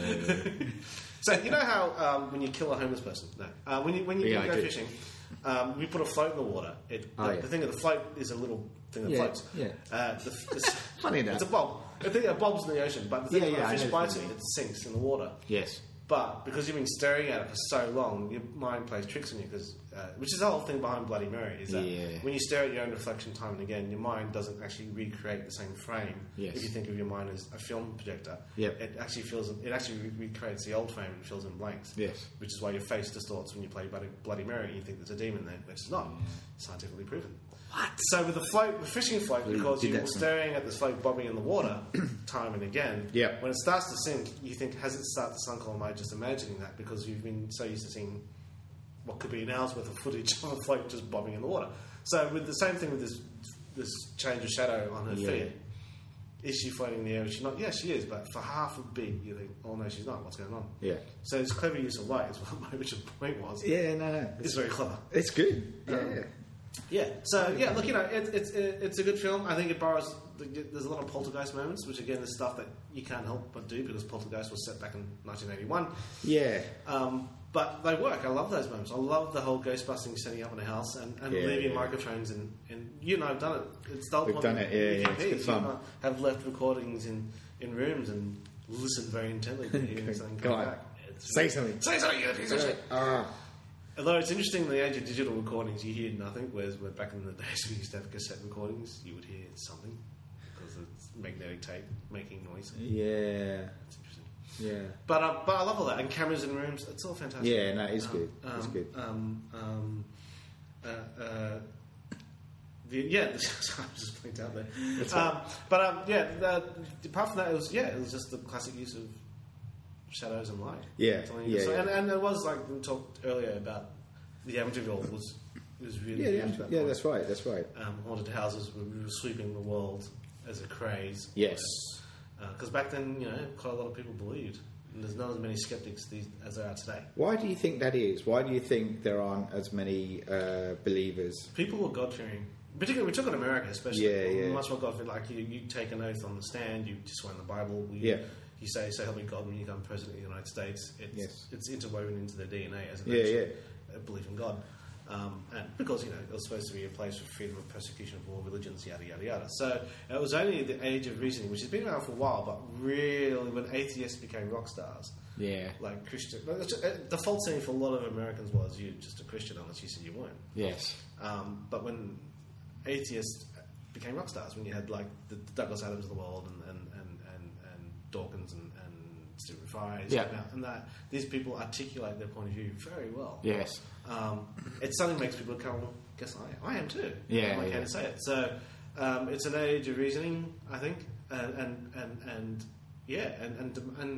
So you know how when you kill a homeless person, when you go fishing, we put a float in the water. The thing of the float is a little thing that floats. Yeah. Funny enough, it's a bob. I think it bobs in the ocean, but the thing when a fish bites it sinks in the water. Yes. But because you've been staring at it for so long, your mind plays tricks on you. Which is the whole thing behind Bloody Mary, is that when you stare at your own reflection time and again, your mind doesn't actually recreate the same frame. Yes. If you think of your mind as a film projector, it actually recreates the old frame and fills in blanks. Yes. Which is why your face distorts when you play Bloody Mary and you think there's a demon there, which is not scientifically proven. What? So with the fishing float, because you were staring at this float bobbing in the water time and again, when it starts to sink, you think, has it started to sink, or am I just imagining that? Because you've been so used to seeing what could be an hour's worth of footage of a float just bobbing in the water. So with the same thing with this change of shadow on her feet, is she floating in the air? Is she not? Yeah, she is, but for half a beat, you think, oh no, she's not. What's going on? Yeah. So it's clever use of light, is what my original point was. Yeah, no. It's very clever. It's good. Yeah. Yeah, so look, it's a good film. I think it borrows. There's a lot of Poltergeist moments, which again is stuff that you can't help but do because Poltergeist was set back in 1981. Yeah. But they work. I love those moments. I love the whole ghost busting setting up in a house and leaving microphones and you and I have done it. It's the We've done it. Yeah. It's good fun. Have left recordings in rooms and listened very intently to hearing something come back. Say something. Say something. Although it's interesting, in the age of digital recordings, you hear nothing, whereas back in the days when you used to have cassette recordings, you would hear something because it's magnetic tape making noise. Yeah. It's interesting. Yeah. But I love all that. And cameras in rooms, it's all fantastic. Yeah, no, it's good. It's good. I just blinked out there. Apart from that, it was just the classic use of shadows and light. Yeah. And there was, like we talked earlier about the Amityville was really that's right. Haunted houses, we were sweeping the world as a craze. Yes. Because back then, quite a lot of people believed. And there's not as many skeptics as there are today. Why do you think that is? Why do you think there aren't as many believers? People were God-fearing. Particularly, we took in America, especially. Yeah. Much more God-fearing. Like, you take an oath on the stand, you swear in the Bible. You say, so help me God, when you become President of the United States. It's interwoven into their DNA as a belief in God. And because, it was supposed to be a place for freedom of persecution of all religions, yada, yada, yada. So it was only the age of reasoning, which has been around for a while, but really when atheists became rock stars. Yeah. Like Christian. The default saying for a lot of Americans was, you're just a Christian unless you said you weren't. Yes. But when atheists became rock stars, when you had like the Douglas Adams of the world and Dawkins and Stephen Fry, and that these people articulate their point of view very well. Yes. It suddenly makes people go, well, guess I am too. Yeah. I can't say it. So it's an age of reasoning, I think, and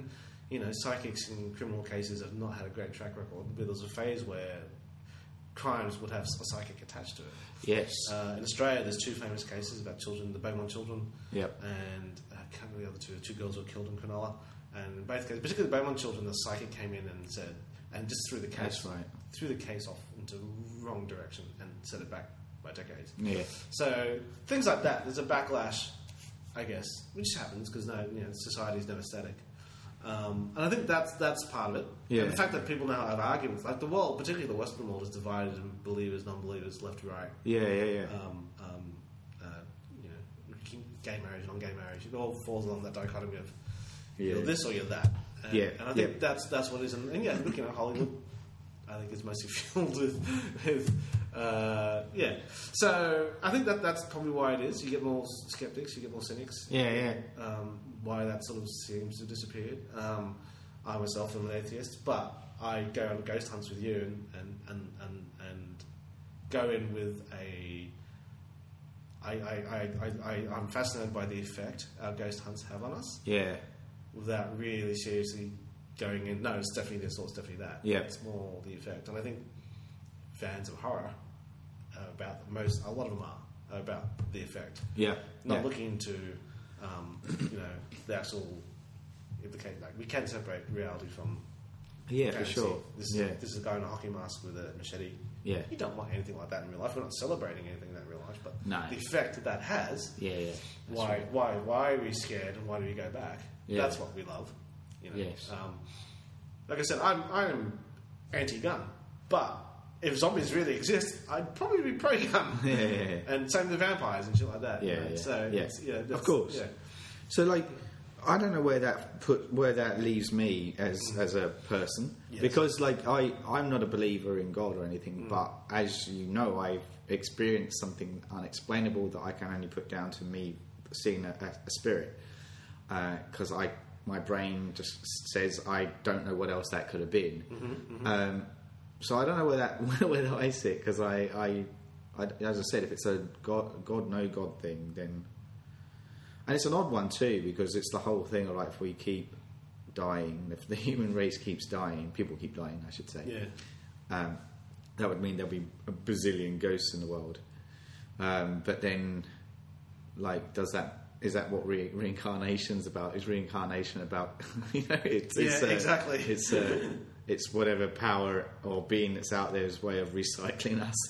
psychics in criminal cases have not had a great track record. There was a phase where crimes would have a psychic attached to it. Yes. In Australia, there's 2 famous cases about children, the Beaumont children, Yep. and I can't remember the other 2 girls were killed in Cronulla. And in both cases, particularly the Beaumont children, the psychic came in and said, and just threw the case, That's right. threw the case off into the wrong direction and set it back by decades. Yeah. So things like that. There's a backlash, I guess, which happens because society is never static. And I think that's part of it. Yeah. And the fact that people now have arguments, like the world, particularly the Western world, is divided in believers, non-believers, left to right. Yeah. Gay marriage, non-gay marriage. It all falls along that dichotomy of Yeah. you're this or you're that. And, Yeah. and I think that's what it is. And looking at Hollywood, I think it's mostly filled with So I think that's probably why it is. You get more skeptics, you get more cynics. Yeah. Why that sort of seems to have disappeared. I myself am an atheist, but I go on ghost hunts with you and go in with I'm fascinated by the effect our ghost hunts have on us. Yeah. Without really seriously going in. No, it's definitely this or it's definitely that. Yeah. It's more the effect, and I think fans of horror a lot of them are about the effect. Yeah. Not looking into the actual implication. Like we can separate reality from Yeah, fantasy. for sure. This is a guy in a hockey mask with a machete. Yeah. You don't want anything like that in real life. We're not celebrating anything like that in real life, but No. the effect that has. Yeah. Why are we scared and why do we go back? Yeah. That's what we love. Yes. Like I said, I'm anti-gun, but if zombies really exist, I'd probably be pro-gun. Yeah. And same with vampires and shit like that. Yeah. So Of course. Yeah. So, I don't know where that leaves me as a person, Yes. because I'm not a believer in God or anything, but as you know, I've experienced something unexplainable that I can only put down to me seeing a spirit, because my brain just says I don't know what else that could have been. So I don't know where I sit, because I as I said, if it's a God no God thing, then. And it's an odd one too, because it's the whole thing of if we keep dying, if the human race keeps dying, people keep dying, I should say. Yeah. That would mean there'll be a bazillion ghosts in the world. But then, is that what reincarnation's about? Is reincarnation about? Exactly. It's whatever power or being that's out there is way of recycling us.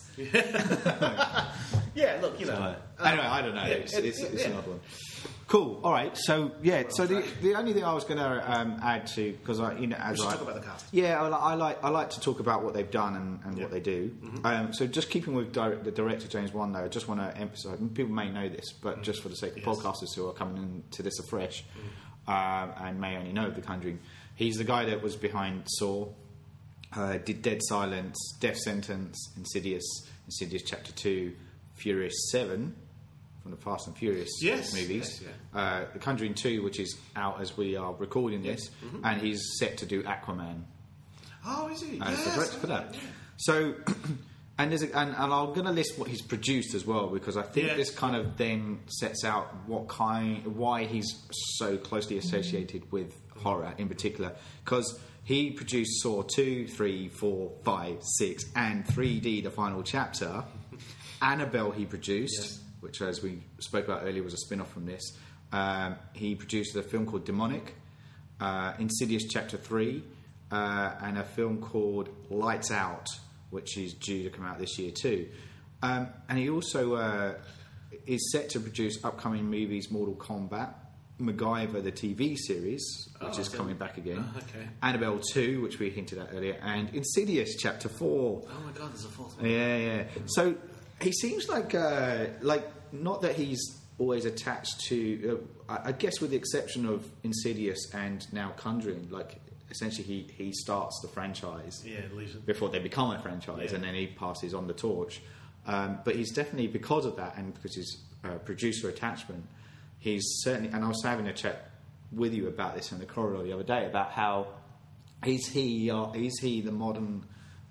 Yeah. Look, Anyway, I don't know. Yeah, It's an odd one. Cool. All right. So So the only thing I was going to add to, because we should talk about the cast. Yeah, I like to talk about what they've done and what they do. So just keeping with the director James Wan, though, I just want to emphasise. People may know this, but just for the sake of podcasters who are coming into this afresh and may only know The Conjuring, he's the guy that was behind Saw, did Dead Silence, Death Sentence, Insidious Chapter 2, Furious 7. From the Fast and Furious movies. Yes, The Conjuring 2, which is out as we are recording this, and he's set to do Aquaman. Oh, is he? As the director for that. So, and I'm going to list what he's produced as well, because I think this kind of then sets out why he's so closely associated with horror in particular, because he produced Saw 2, 3, 4, 5, 6, and 3D, the final chapter. Annabelle he produced, which, as we spoke about earlier, was a spin-off from this. He produced a film called Demonic, Insidious Chapter 3, and a film called Lights Out, which is due to come out this year too. And he also is set to produce upcoming movies Mortal Kombat, MacGyver the TV series, which is coming back again, Annabelle 2, which we hinted at earlier, and Insidious Chapter 4. Oh my God, there's a fourth one. Yeah. So he seems like not that he's always attached to. I guess with the exception of Insidious and now Conjuring, essentially he starts the franchise before they become a franchise, and then he passes on the torch. But he's definitely, because of that, and because his producer attachment, he's certainly. And I was having a chat with you about this in the corridor the other day about how is he the modern,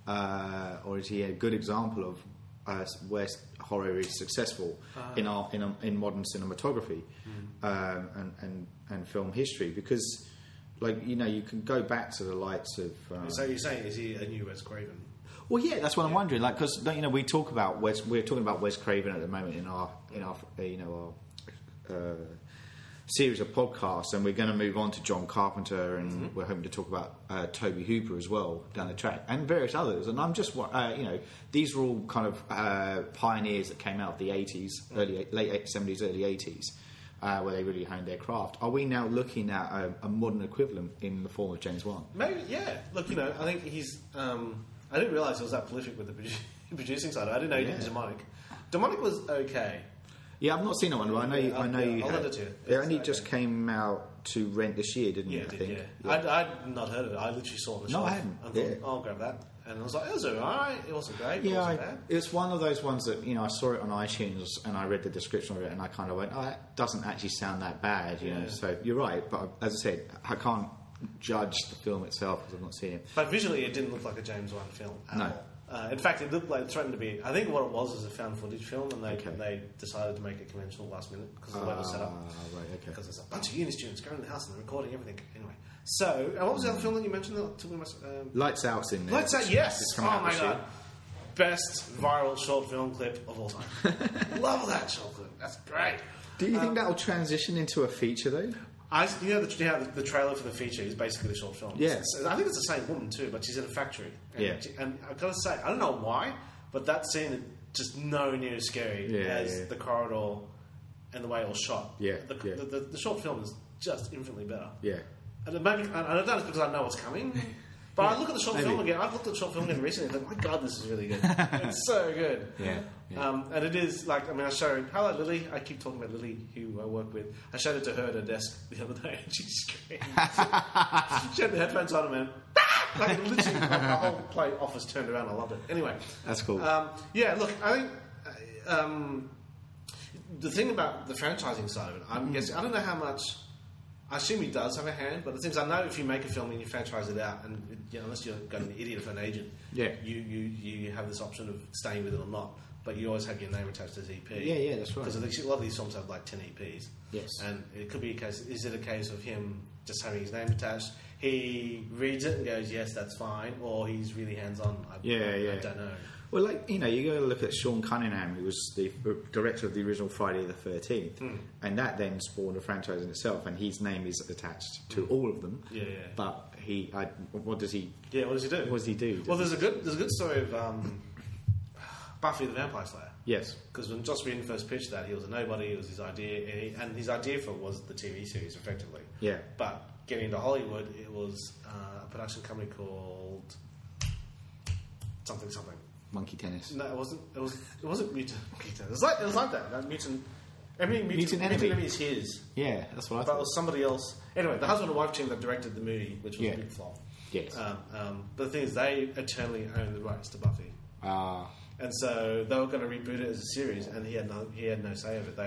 or is he a good example of where horror is successful in modern cinematography and film history, because like you can go back to the lights of. So you're saying is he a new Wes Craven? Well, yeah, that's what I'm wondering. Like, because we talk about we're talking about Wes Craven at the moment in our series of podcasts, and we're going to move on to John Carpenter, and we're hoping to talk about Toby Hooper as well down the track, and various others. And I'm just these are all kind of pioneers that came out of the 80s, late 70s, early 80s. Where they really honed their craft. Are we now looking at a modern equivalent in the form of James Wan? Maybe, yeah. Look, I think he's. I didn't realise he was that prolific with the producing side. I didn't know he did Demonic. Demonic was okay. Yeah, I've not seen that one, but I know you. I'll let it to you. It only just came out to rent this year, didn't it? I think. I'd not heard of it. I literally saw it on the shelf. No, I hadn't. I thought, I'll grab that. And I was like, it was alright. It wasn't great. It wasn't bad. It's one of those ones that I saw it on iTunes and I read the description of it and I kind of went, that doesn't actually sound that bad, you know. So you're right, but as I said, I can't judge the film itself because I've not seen it. But visually, it didn't look like a James Wan film at all. In fact, it looked like it threatened to be. I think what it was a found footage film, and they decided to make it conventional last minute because of the way it was set up. Right, okay. Because there's a bunch of uni students going to the house and they're recording everything. Anyway, so what was the other film that you mentioned? Lights Out's in there. Lights Out, yes. Oh my god, best viral short film clip of all time. Love that short clip. That's great. Do you think that'll transition into a feature though? The trailer for the feature is basically the short film. Yes. I think it's the same woman too, but she's in a factory. And, Yeah. and I've got to say, I don't know why, but that scene is just nowhere near as scary as the corridor and the way it was shot. Yeah. The short film is just infinitely better. Yeah. And maybe, and I don't know if it's because I know what's coming, but I look at the short film again. I've looked at the short film again recently and I think, my God, this is really good. It's so good. Yeah. And it is like, I showed, hello Lily, I keep talking about Lily, who I work with. I showed it to her at her desk the other day and she screamed. She had the headphones on and went, like literally, like, the whole office turned around. I loved it. Anyway. That's cool. Look, I think the thing about the franchising side of it, I'm guessing, I don't know how much. I assume he does have a hand, but the things I know, if you make a film and you franchise it out, and unless you're got an idiot of an agent, you have this option of staying with it or not. But you always have your name attached as EP. Yeah, that's right. Because a lot of these films have like 10 EPs. Yes. And it could be a case. Is it a case of him just having his name attached? He reads it and goes, "Yes, that's fine," or he's really hands-on. I don't know. Well, you got to look at Sean Cunningham, who was the director of the original Friday the 13th, and that then spawned a franchise in itself, and his name is attached to all of them. Yeah. But what does he? Yeah, what does he do? What does he do? Well, there's a good story of Buffy the Vampire Slayer. Yes. Because when Joss Whedon first pitched that, he was a nobody. It was his idea, and his idea for it was the TV series, effectively. Yeah. But getting into Hollywood, it was a production company called something. Monkey Tennis. No, it wasn't. It wasn't Mutant Monkey Tennis. It was like that. Mutant Mutant Enemy is his. Yeah, that's what I But thought. it was somebody else. Anyway, the husband and wife team that directed the movie, which was a big flop. Yes. But the thing is, they eternally own the rights to Buffy. And so they were going to reboot it as a series, and he had no say of it. They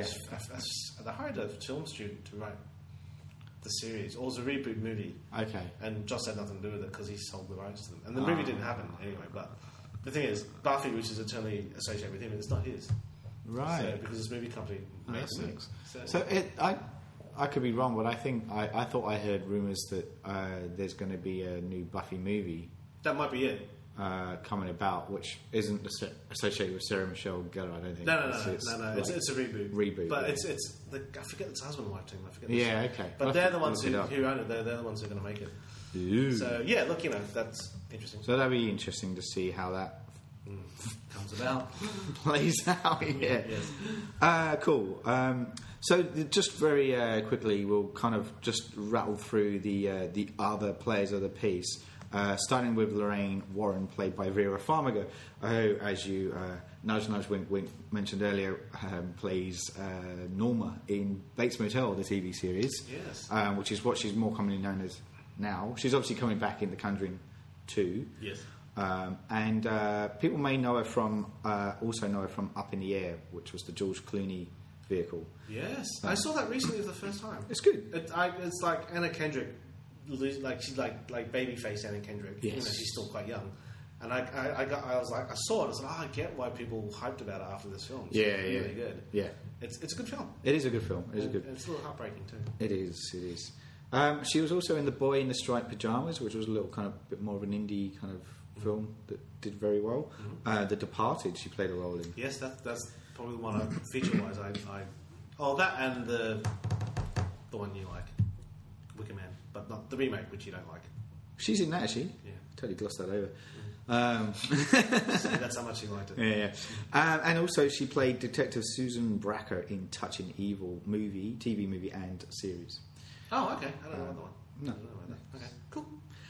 hired a film student to write the series. It was a reboot movie. Okay. And Joss had nothing to do with it because he sold the rights to them. And the movie didn't happen anyway. But the thing is, Buffy, which is eternally associated with him, it's not his. Right. So, because this movie company made it. So I could be wrong, but I think I thought I heard rumours that there's going to be a new Buffy movie. That might be it. Coming about, which isn't associated with Sarah Michelle Gellar, I don't think. No. It's a reboot. Reboot. But it's I forget it's husband and wife team. I forget. Okay. But they're the ones who own it. They're the ones who are going to make it. Ooh. So look, that's interesting. So that'd be interesting to see how that comes about, plays out. Yeah. Yes. Cool. So just very quickly, we'll kind of just rattle through the other players of the piece. Starting with Lorraine Warren, played by Vera Farmiga, who, as you nudge, wink, wink mentioned earlier, plays Norma in Bates Motel, the TV series. Yes. Which is what she's more commonly known as now. She's obviously coming back in The Conjuring 2. Yes. And people may know her from Up in the Air, which was the George Clooney vehicle. Yes. I saw that recently for the first time. It's good. It's like Anna Kendrick. Like she's like babyface Anna Kendrick. Yes. She's still quite young. And I saw it. I was like, I get why people hyped about it after this film. It's really good. Yeah, it's a good film. it is a good film. It's a little heartbreaking too. It is. She was also in The Boy in the Striped Pyjamas, which was a little kind of bit more of an indie kind of film that did very well. The Departed, she played a role in. Yes, that's probably the one feature-wise. That and the one you like, Wicker Man, but not the remake, which you don't like. She's in that, is she? Yeah. Totally glossed that over. So that's how much you liked it. Yeah. And also she played Detective Susan Bracker in Touching Evil TV movie and series. Oh, okay. I don't know the one. No. I don't know about that. Okay, cool.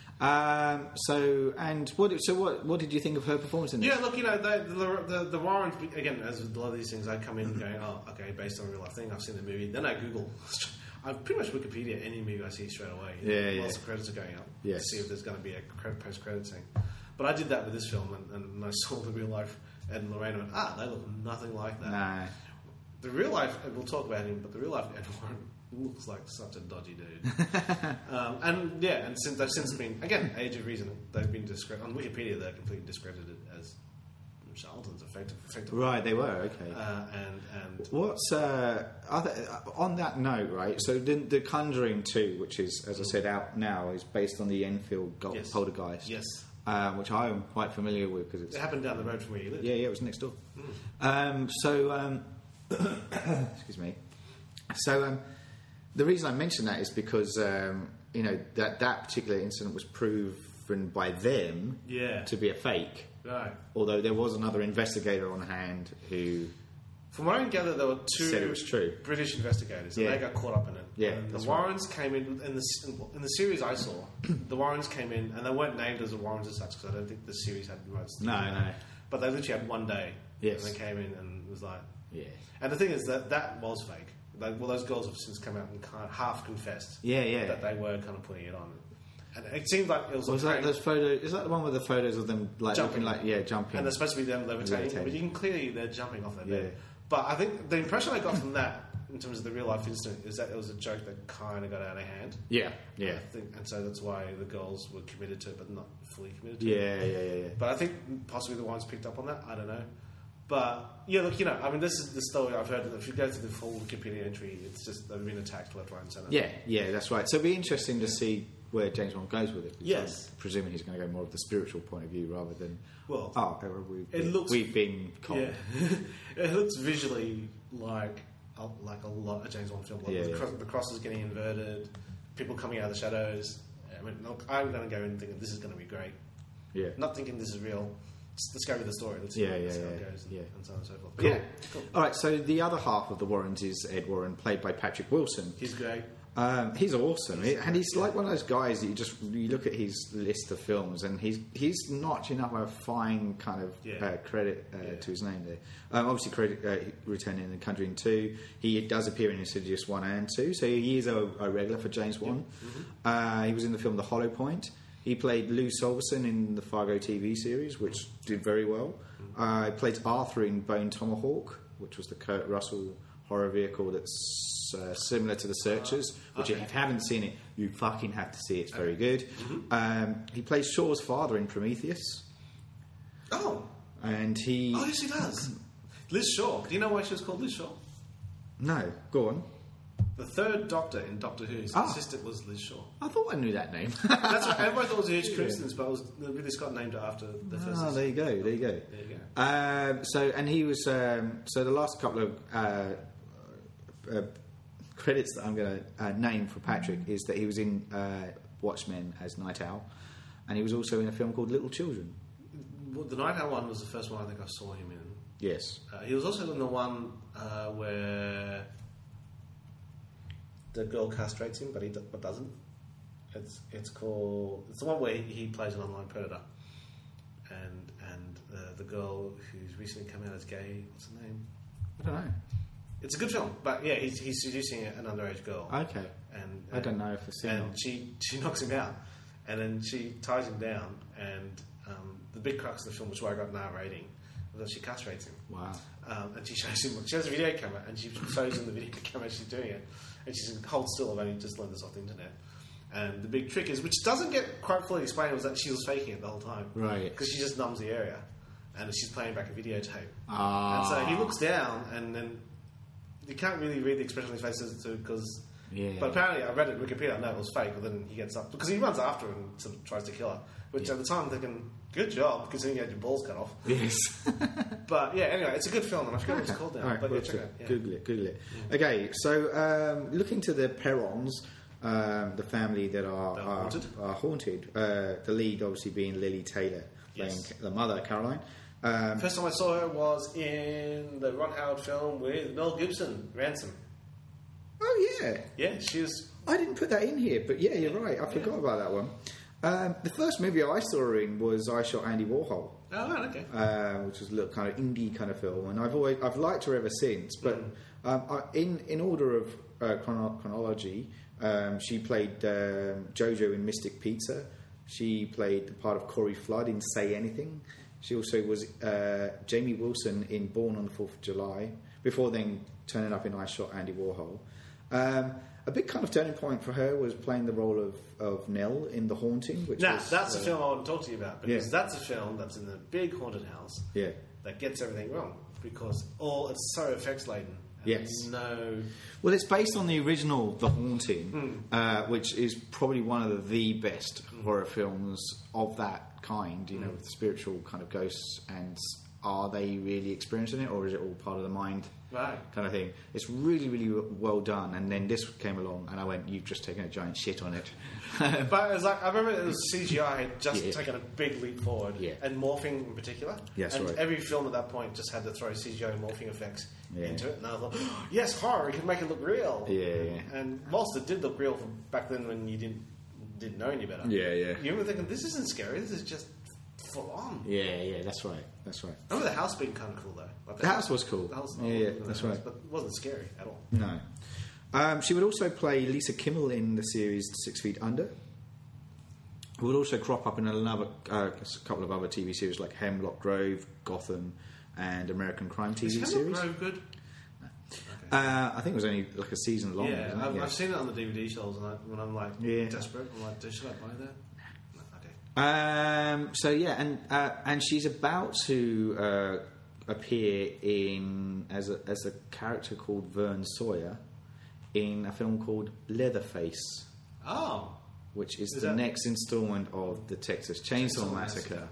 What did you think of her performance in this? Yeah, look, the Warrens, again, as with a lot of these things, I come in going, oh, okay, based on a real life thing, I've seen the movie, then I Google. I pretty much Wikipedia any movie I see straight away. Whilst the credits are going up, to see if there's going to be a post-credits thing. But I did that with this film, and I saw the real life Ed and Lorraine and went, they look nothing like that. Nah. The real life, and we'll talk about him, but the real life Ed Warren looks like such a dodgy dude. and since they've since been, again, Age of Reason, they've been on Wikipedia, they're completely discredited as charlatans, effectively. Right, they were, okay. And what's on that note, right? So the Conjuring 2, which is, as I said, out now, is based on the Enfield Poltergeist. Yes. Which I am quite familiar with because it happened down the road from where you live. Yeah, it was next door. Excuse me. So the reason I mention that is because that particular incident was proven by them to be a fake. Right. Although there was another investigator on hand who, from what I can gather, there were two said it was true. British investigators, and they got caught up in it. Yeah, and the Warrens came in the series I saw. The Warrens came in, and they weren't named as the Warrens as such because I don't think the series had rights. No. But they literally had one day. Yes. And they came in and it was like, yeah. And the thing is that was fake. Those girls have since come out and kind of half confessed. Yeah. That they were kind of putting it on. And it seemed like it was. That those photos? Is that the one with the photos of them jumping? Jumping. And they're supposed to be them levitating, but you can clearly they're jumping off their bed. But I think the impression I got from that, in terms of the real life incident, is that it was a joke that kind of got out of hand. Yeah. I think, and so that's why the girls were committed to it, but not fully committed to it. Yeah. But I think possibly the ones picked up on that. I don't know. But yeah, look, I mean, this is the story I've heard. If you go to the full Wikipedia entry, it's just they've been attacked left, right, and centre. Yeah, that's right. So it'd be interesting to see where James Wan goes with it. Yes, I'm presuming he's going to go more of the spiritual point of view rather than we've been cold. Yeah, it looks visually like a lot of James Wan film. The cross is getting inverted, people coming out of the shadows. I mean, look, I'm going to go in thinking this is going to be great. Yeah, not thinking this is real. Let's go with the story. Let's see how it goes, and so on and so forth. But cool. Cool. All right, so the other half of the Warrens is Ed Warren, played by Patrick Wilson. He's great. He's awesome, and he's like one of those guys that you look at his list of films, and he's notching up a fine kind of credit to his name there. Obviously, returning in The Conjuring 2, he does appear in Insidious 1 and 2, so he is a regular for James Wan. He was in the film The Hollow Point. He played Lou Solverson in the Fargo TV series, which did very well. He played Arthur in Bone Tomahawk, which was the Kurt Russell horror vehicle that's similar to The Searchers, which if you haven't seen it, you fucking have to see it. It's very good. He plays Shaw's father in Prometheus. Oh. And he... Oh, yes, he does. Liz Shaw. Do you know why she was called Liz Shaw? No. Go on. The third Doctor in Doctor Who's assistant was Liz Shaw. I thought I knew that name. That's what everybody thought was a huge coincidence, but Ridley Scott named it after the first. Oh, there you go. So, and he was. So the last couple of credits that I'm going to name for Patrick is that he was in Watchmen as Night Owl, and he was also in a film called Little Children. Well, the Night Owl one was the first one I think I saw him in. Yes. He was also in the one where the girl castrates him, but doesn't. It's called. It's the one where he plays an online predator, and the girl who's recently come out as gay. What's her name? I don't know. It's a good film, but yeah, he's seducing an underage girl. Okay. And I don't know if I've seen it. And she knocks him out, and then she ties him down, and the big crux of the film, which is why I got an R rating, was that she castrates him. Wow. And she shows him. She has a video camera, and she shows him the video camera as she's doing it, and she says, "Hold still. I've only just learned this off the internet." And the big trick is, which doesn't get quite fully explained, was that she was faking it the whole time, right? Because she just numbs the area, and she's playing back a videotape. Ah. And so he looks down, and then you can't really read the expression on his face because Yeah. But apparently, I read it in Wikipedia. I know it was fake, but then he gets up because he runs after her and sort of tries to kill her. Which at the time I'm thinking, good job, because then you had your balls cut off. Yes. But yeah, anyway, it's a good film, and I forget what it's called now. All right, but well, yeah, check it out. Yeah. Google it. Okay, so looking to the Perrons, the family that are haunted. The lead, obviously, being Lily Taylor, playing the mother, Caroline. First time I saw her was in the Ron Howard film with Mel Gibson, Ransom. Oh yeah, Yeah, she was. I didn't put that in here, but yeah, you're right. I forgot about that one. The first movie I saw her in was I Shot Andy Warhol. Oh, right, okay. Which was a little kind of indie kind of film, and I've liked her ever since. But in order of chronology, she played JoJo in Mystic Pizza. She played the part of Corey Flood in Say Anything. She also was Jamie Wilson in Born on the 4th of July, before then turning up in I Shot Andy Warhol. A big kind of turning point for her was playing the role of Nell in The Haunting. Which was, that's the film I want to talk to you about, because that's a film that's in the big haunted house that gets everything wrong, because it's so effects laden. Yes. No. Well, it's based on the original The Haunting, which is probably one of the best horror films of that kind, you know, with spiritual kind of ghosts, and are they really experiencing it, or is it all part of the mind? Right. Kind of thing. It's really, really well done. And then this came along, and I went, "You've just taken a giant shit on it." But it was like, I remember it was CGI had just taken a big leap forward, and morphing in particular. Yes, and right. every film at that point just had to throw CGI morphing effects into it, and I thought, yes, horror, you can make it look real. Yeah. And whilst it did look real from back then when you didn't know any better, you were thinking, this isn't scary. This is just full on. Yeah. That's right. I remember the house being kind of cool though. Like The house was cool. The house, That's right. But it wasn't scary at all. No. She would also play Lisa Kimmel in the series 6 Feet Under. Who would also crop up in a couple of other TV series like Hemlock Grove, Gotham, and American Crime TV series. Is Hemlock Grove good? No. Okay. I think it was only like a season long. Yeah, I've seen it on the DVD shelves, and when I'm like desperate, I'm like, should I buy that? And she's about to appear as a character called Vern Sawyer in a film called Leatherface. Oh, which is the next instalment of the Texas Chainsaw Massacre.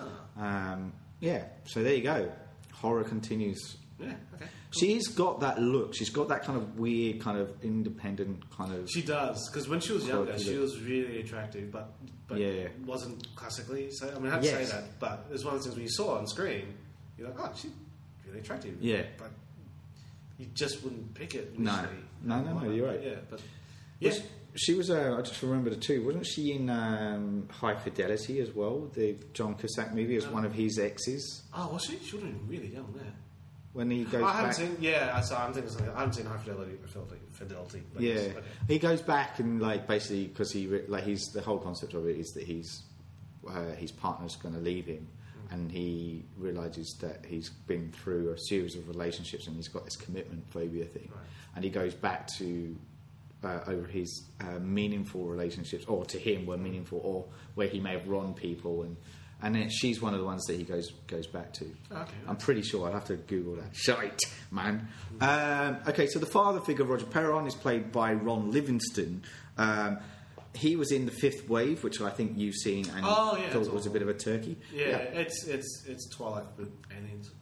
So there you go. Horror continues. Yeah, okay. She's got that look. She's got that kind of weird, kind of independent kind of... She does, because when she was younger, she was really attractive, but wasn't classically. So, I mean, I have to say that, but it's one of the things when you saw her on screen, you're like, oh, she's really attractive. Yeah. But you just wouldn't pick it initially. No, you're right. Yeah, but... Yeah. She was, I just remembered it too, wasn't she in High Fidelity as well, the John Cusack movie, as one of his exes? Oh, was she? She would have been really young there. When he goes I haven't back... seen... Yeah, I'm thinking something. I haven't seen High Fidelity. But yeah. He goes back and, like, basically, because the whole concept of it is that his partner's going to leave him, and he realises that he's been through a series of relationships and he's got this commitment phobia thing. Right. And he goes back to... over his meaningful relationships, or to him were meaningful, or where he may have wronged people, and then she's one of the ones that he goes back to. Okay, I'm pretty sure. I'd have to Google that. Shite, man. Okay, so the father figure of Roger Perron is played by Ron Livingston. He was in The Fifth Wave, which I think you've seen, and thought it was a bit of a turkey. Yeah. It's Twilight with aliens.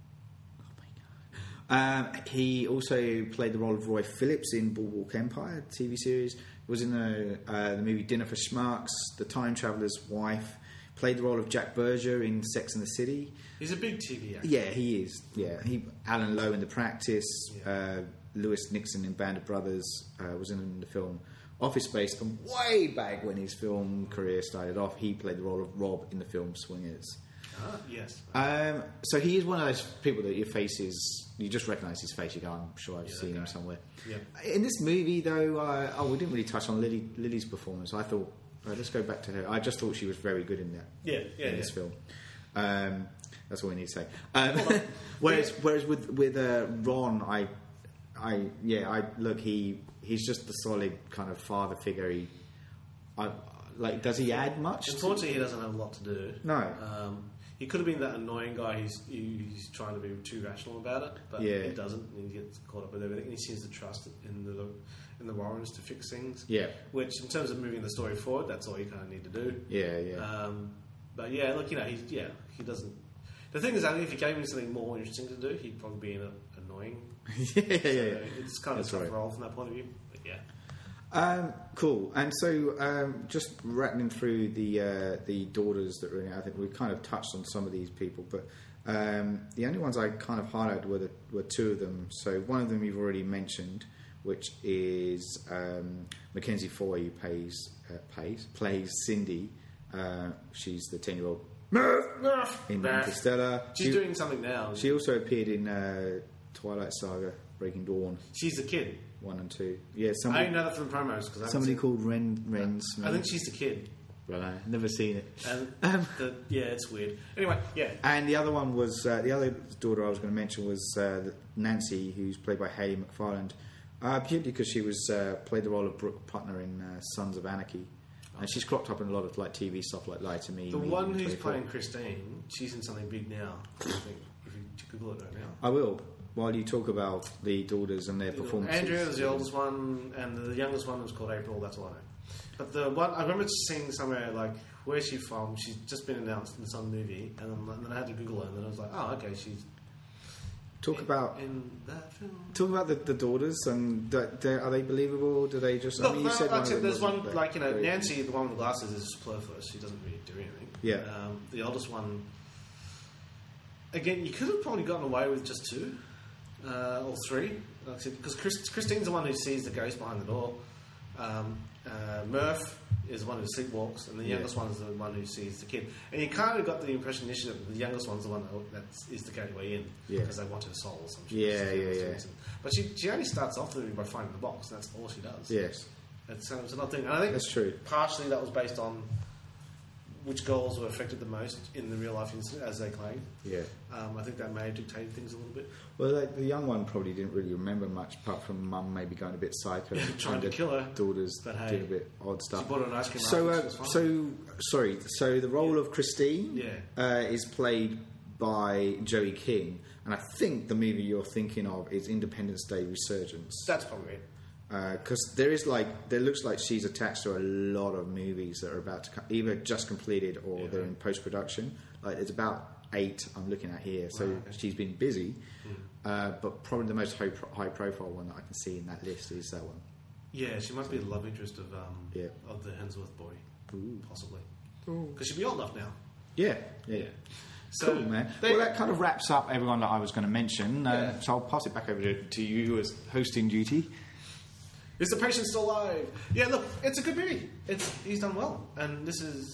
He also played the role of Roy Phillips in Boardwalk Empire TV series. He was in the movie Dinner for Schmucks, The Time Traveller's Wife. Played the role of Jack Berger in Sex and the City. He's a big TV actor. Yeah, he is. Yeah, Alan Lowe in The Practice. Lewis Nixon in Band of Brothers was in the film Office Space. And way back when his film career started off, he played the role of Rob in the film Swingers. Yes. So he is one of those people that your face is... You just recognise his face. You go, I'm sure I've seen him somewhere. Yeah. In this movie, though, we didn't really touch on Lily's performance. I thought, let's go back to her. I just thought she was very good in that. In this film. That's all we need to say. Whereas with Ron, he's just the solid kind of father figure. Does he add much? Unfortunately, he doesn't have a lot to do. No. He could have been that annoying guy who's trying to be too rational about it, but he doesn't. And he gets caught up with everything. And he seems to trust in the Warrens to fix things. Yeah. Which, in terms of moving the story forward, that's all you kind of need to do. Yeah. But yeah, look, he doesn't. The thing is, I think if you gave him something more interesting to do, he'd probably be annoying. yeah. It's kind of a tough role from that point of view. But yeah. Cool. And so, just rattling through the daughters that were in it, I think we kind of touched on some of these people, but the only ones I kind of highlighted were two of them. So one of them you've already mentioned, which is Mackenzie Foy, who plays Cindy. She's the 10-year-old in Interstellar. She's doing something now. She also appeared in Twilight Saga: Breaking Dawn. She's the kid. 1 and 2. Yeah, I only know that from the promos because somebody called Ren Smith. I think she's the kid. Right, never seen it. Yeah, it's weird. Anyway, yeah. And the other one was the other daughter I was going to mention was Nancy, who's played by Hayley McFarland, purely because she was played the role of Brooke Putner in Sons of Anarchy. And she's cropped up in a lot of like TV stuff like Lie to Me. The one who's playing Christine, she's in something big now. I think if you Google it right now. I will. While you talk about the daughters and their performances. Andrea was the oldest one, and the youngest one was called April. That's all I know. But the one I remember seeing somewhere like, where's she from? She's just been announced in some movie, and then I had to Google her, and then I was like, oh, okay, she's. Talk about that film. Talk about the daughters, and are they believable? Do they just? Look, you said there's one like Nancy, the one with the glasses, is superfluous. She doesn't really do anything. Yeah. The oldest one. Again, you could have probably gotten away with just 2 or 3, because Christine's the one who sees the ghost behind the door. Murph is the one who sleepwalks, and the youngest one is the one who sees the kid. And you kind of got the impression initially that the youngest one's the one that is the gateway in, because they want her soul or something. Yeah. But she only starts off the movie by finding the box, and that's all she does. Yes. It's another thing. And I think that's true. Partially that was based on which girls were affected the most in the real life incident, as they claim. Yeah. I think that may have dictated things a little bit. Well, the young one probably didn't really remember much, apart from mum maybe going a bit psycho, trying to kill her. Daughters did a bit odd stuff. She bought her an ice cream. So the role of Christine is played by Joey King, and I think the movie you're thinking of is Independence Day: Resurgence. That's probably it. Because there looks like she's attached to a lot of movies that are about to come, either just completed or they're in post-production. Like there's about 8 I'm looking at here, so she's been busy. But probably the most high-profile one that I can see in that list is that one. Yeah, she must be the love interest of the Hemsworth boy, possibly, because she'd be old enough now. Yeah. So, cool, man. Well, that kind of wraps up everyone that I was going to mention. So I'll pass it back over to you as hosting duty. Is the patient still alive? Yeah, look, it's a good movie. He's done well, and this is.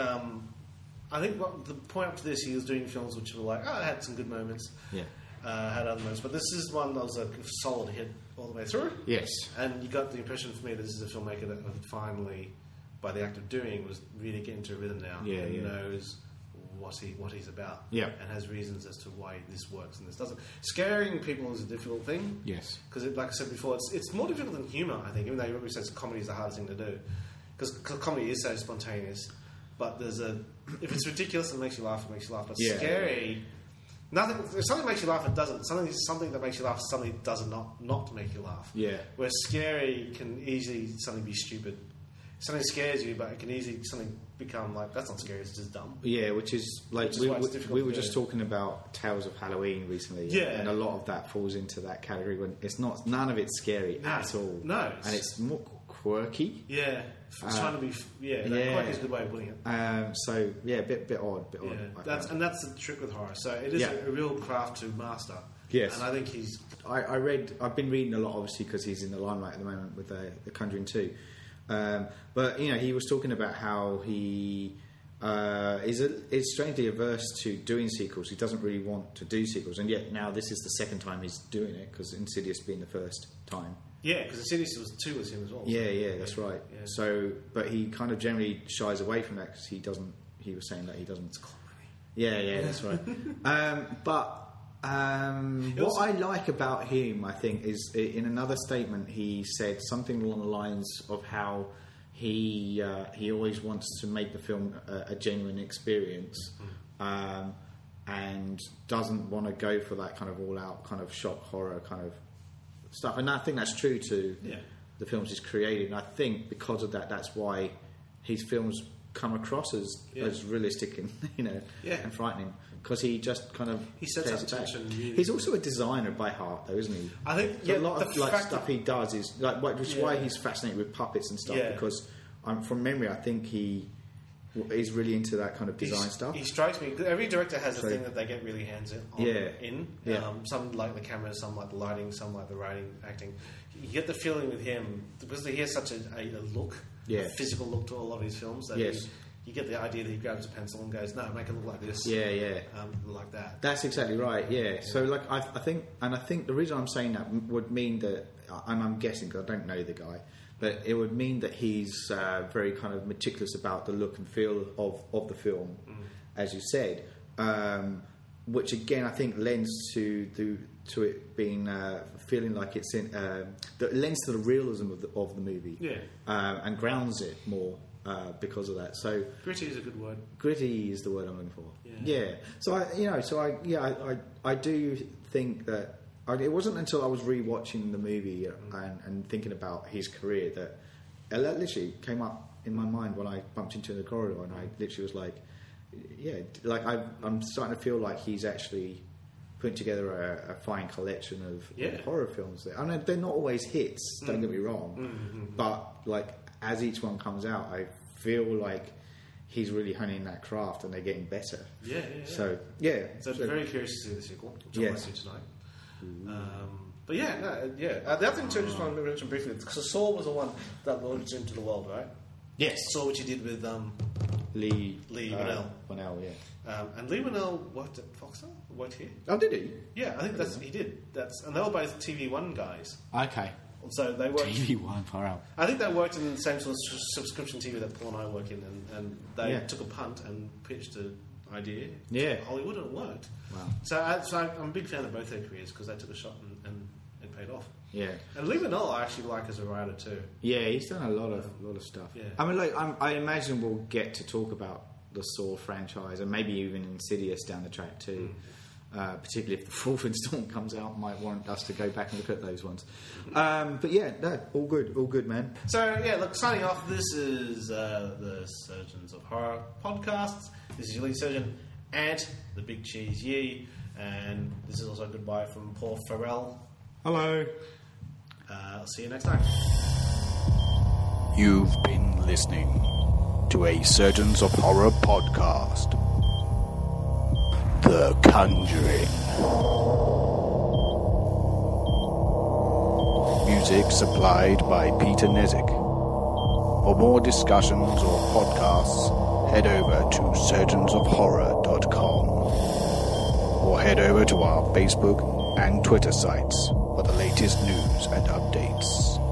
I think the point up to this, he was doing films which were like, it had some good moments. Yeah. Had other moments, but this is one that was a solid hit all the way through. Yes. And you got the impression from me that this is a filmmaker that finally, by the act of doing, was really getting to a rhythm now. Yeah. And knows what he's about. Yeah. And has reasons as to why this works and this doesn't. Scaring people is a difficult thing. Yes. Because, like I said before, it's more difficult than humour, I think, even though everybody says comedy is the hardest thing to do. Because comedy is so spontaneous. But if it's ridiculous and makes you laugh, it makes you laugh. But scary, nothing. If something makes you laugh, it doesn't. Something that makes you laugh suddenly does not make you laugh. Yeah. Where scary can easily suddenly be stupid. Something scares you, but it can easily suddenly become like, that's not scary, it's just dumb. Yeah, which is like we were just talking about Tales of Halloween recently. Yeah. And a lot of that falls into that category when none of it's scary at all. No. And it's more quirky. Yeah. It's trying to be quirky is a good way of putting it. So yeah, bit odd. Yeah. That's the trick with horror. So it is a real craft to master. Yes. And I think he's I've been reading a lot obviously because he's in the limelight at the moment with the Conjuring 2. But he was talking about how he is strangely averse to doing sequels. He doesn't really want to do sequels, and yet now this is the second time he's doing it, because Insidious being the first time. Yeah, because Insidious was 2 with him as well. Yeah, that's right. Yeah. So, but he kind of generally shies away from that because he doesn't. He was saying that he doesn't. It's comedy. Yeah, that's right. What I like about him, I think, is in another statement he said something along the lines of how he always wants to make the film a genuine experience, and doesn't want to go for that kind of all-out kind of shock horror kind of stuff. And I think that's true to the films he's created. And I think because of that, that's why his films come across as realistic and and frightening. Because he just kind of he sets up tension. He's also a designer by heart, though, isn't he? I think a lot of stuff he does is which is why he's fascinated with puppets and stuff. Because from memory, I think he is really into that kind of design stuff. He strikes me. Every director has a thing that they get really hands in. Some like the camera, some like the lighting, some like the writing, acting. You get the feeling with him because he has such a look, a physical look to a lot of his films. That you get the idea that he grabs a pencil and goes, "No, make it look like this." Like that. That's exactly right. Yeah. So, like, I think the reason I'm saying that would mean that, and I'm guessing because I don't know the guy, but it would mean that he's very kind of meticulous about the look and feel of the film, as you said, which again I think lends to it being feeling like it's in that lends to the realism of the movie, and grounds it more. Because of that, so gritty is a good word. Gritty is the word I'm looking for. So I do think that it wasn't until I was rewatching the movie and thinking about his career that it literally came up in my mind when I bumped into the corridor, and I literally was like, I'm starting to feel like he's actually putting together a fine collection of horror films. I mean, they're not always hits. Don't get me wrong, but like. As each one comes out, I feel like he's really honing that craft, and they're getting better. So I'm very curious to see the sequel, which I want to see tonight. But the other thing too, I just want to mention briefly, because Saw was the one that launched into the world, right? Yes. Saw, which he did with Lee Winnell. And Lee Winnell worked at Foxtel, worked here. Oh, did he? Yeah, I think he did. And they were both TV1 guys. Okay. So they worked. TV1, far out. I think they worked in the same sort of subscription TV that Paul and I work in, and they took a punt and pitched an idea to Hollywood, and it worked. Wow. So I'm a big fan of both their careers because they took a shot and it paid off. Yeah. And Lee Winnell I actually like as a writer too. Yeah, he's done a lot of stuff. Yeah. I mean, I imagine we'll get to talk about the Saw franchise and maybe even Insidious down the track too. Particularly if the fourth installment comes out, might warrant us to go back and look at those ones. But all good, man. So look, signing off. This is the Surgeons of Horror podcast. This is your lead surgeon, Ant, the Big Cheese Yee, and this is also goodbye from Paul Farrell. Hello. I'll see you next time. You've been listening to a Surgeons of Horror podcast. The Conjuring. Music supplied by Peter Nezik. For more discussions or podcasts, head over to surgeonsofhorror.com or head over to our Facebook and Twitter sites for the latest news and updates.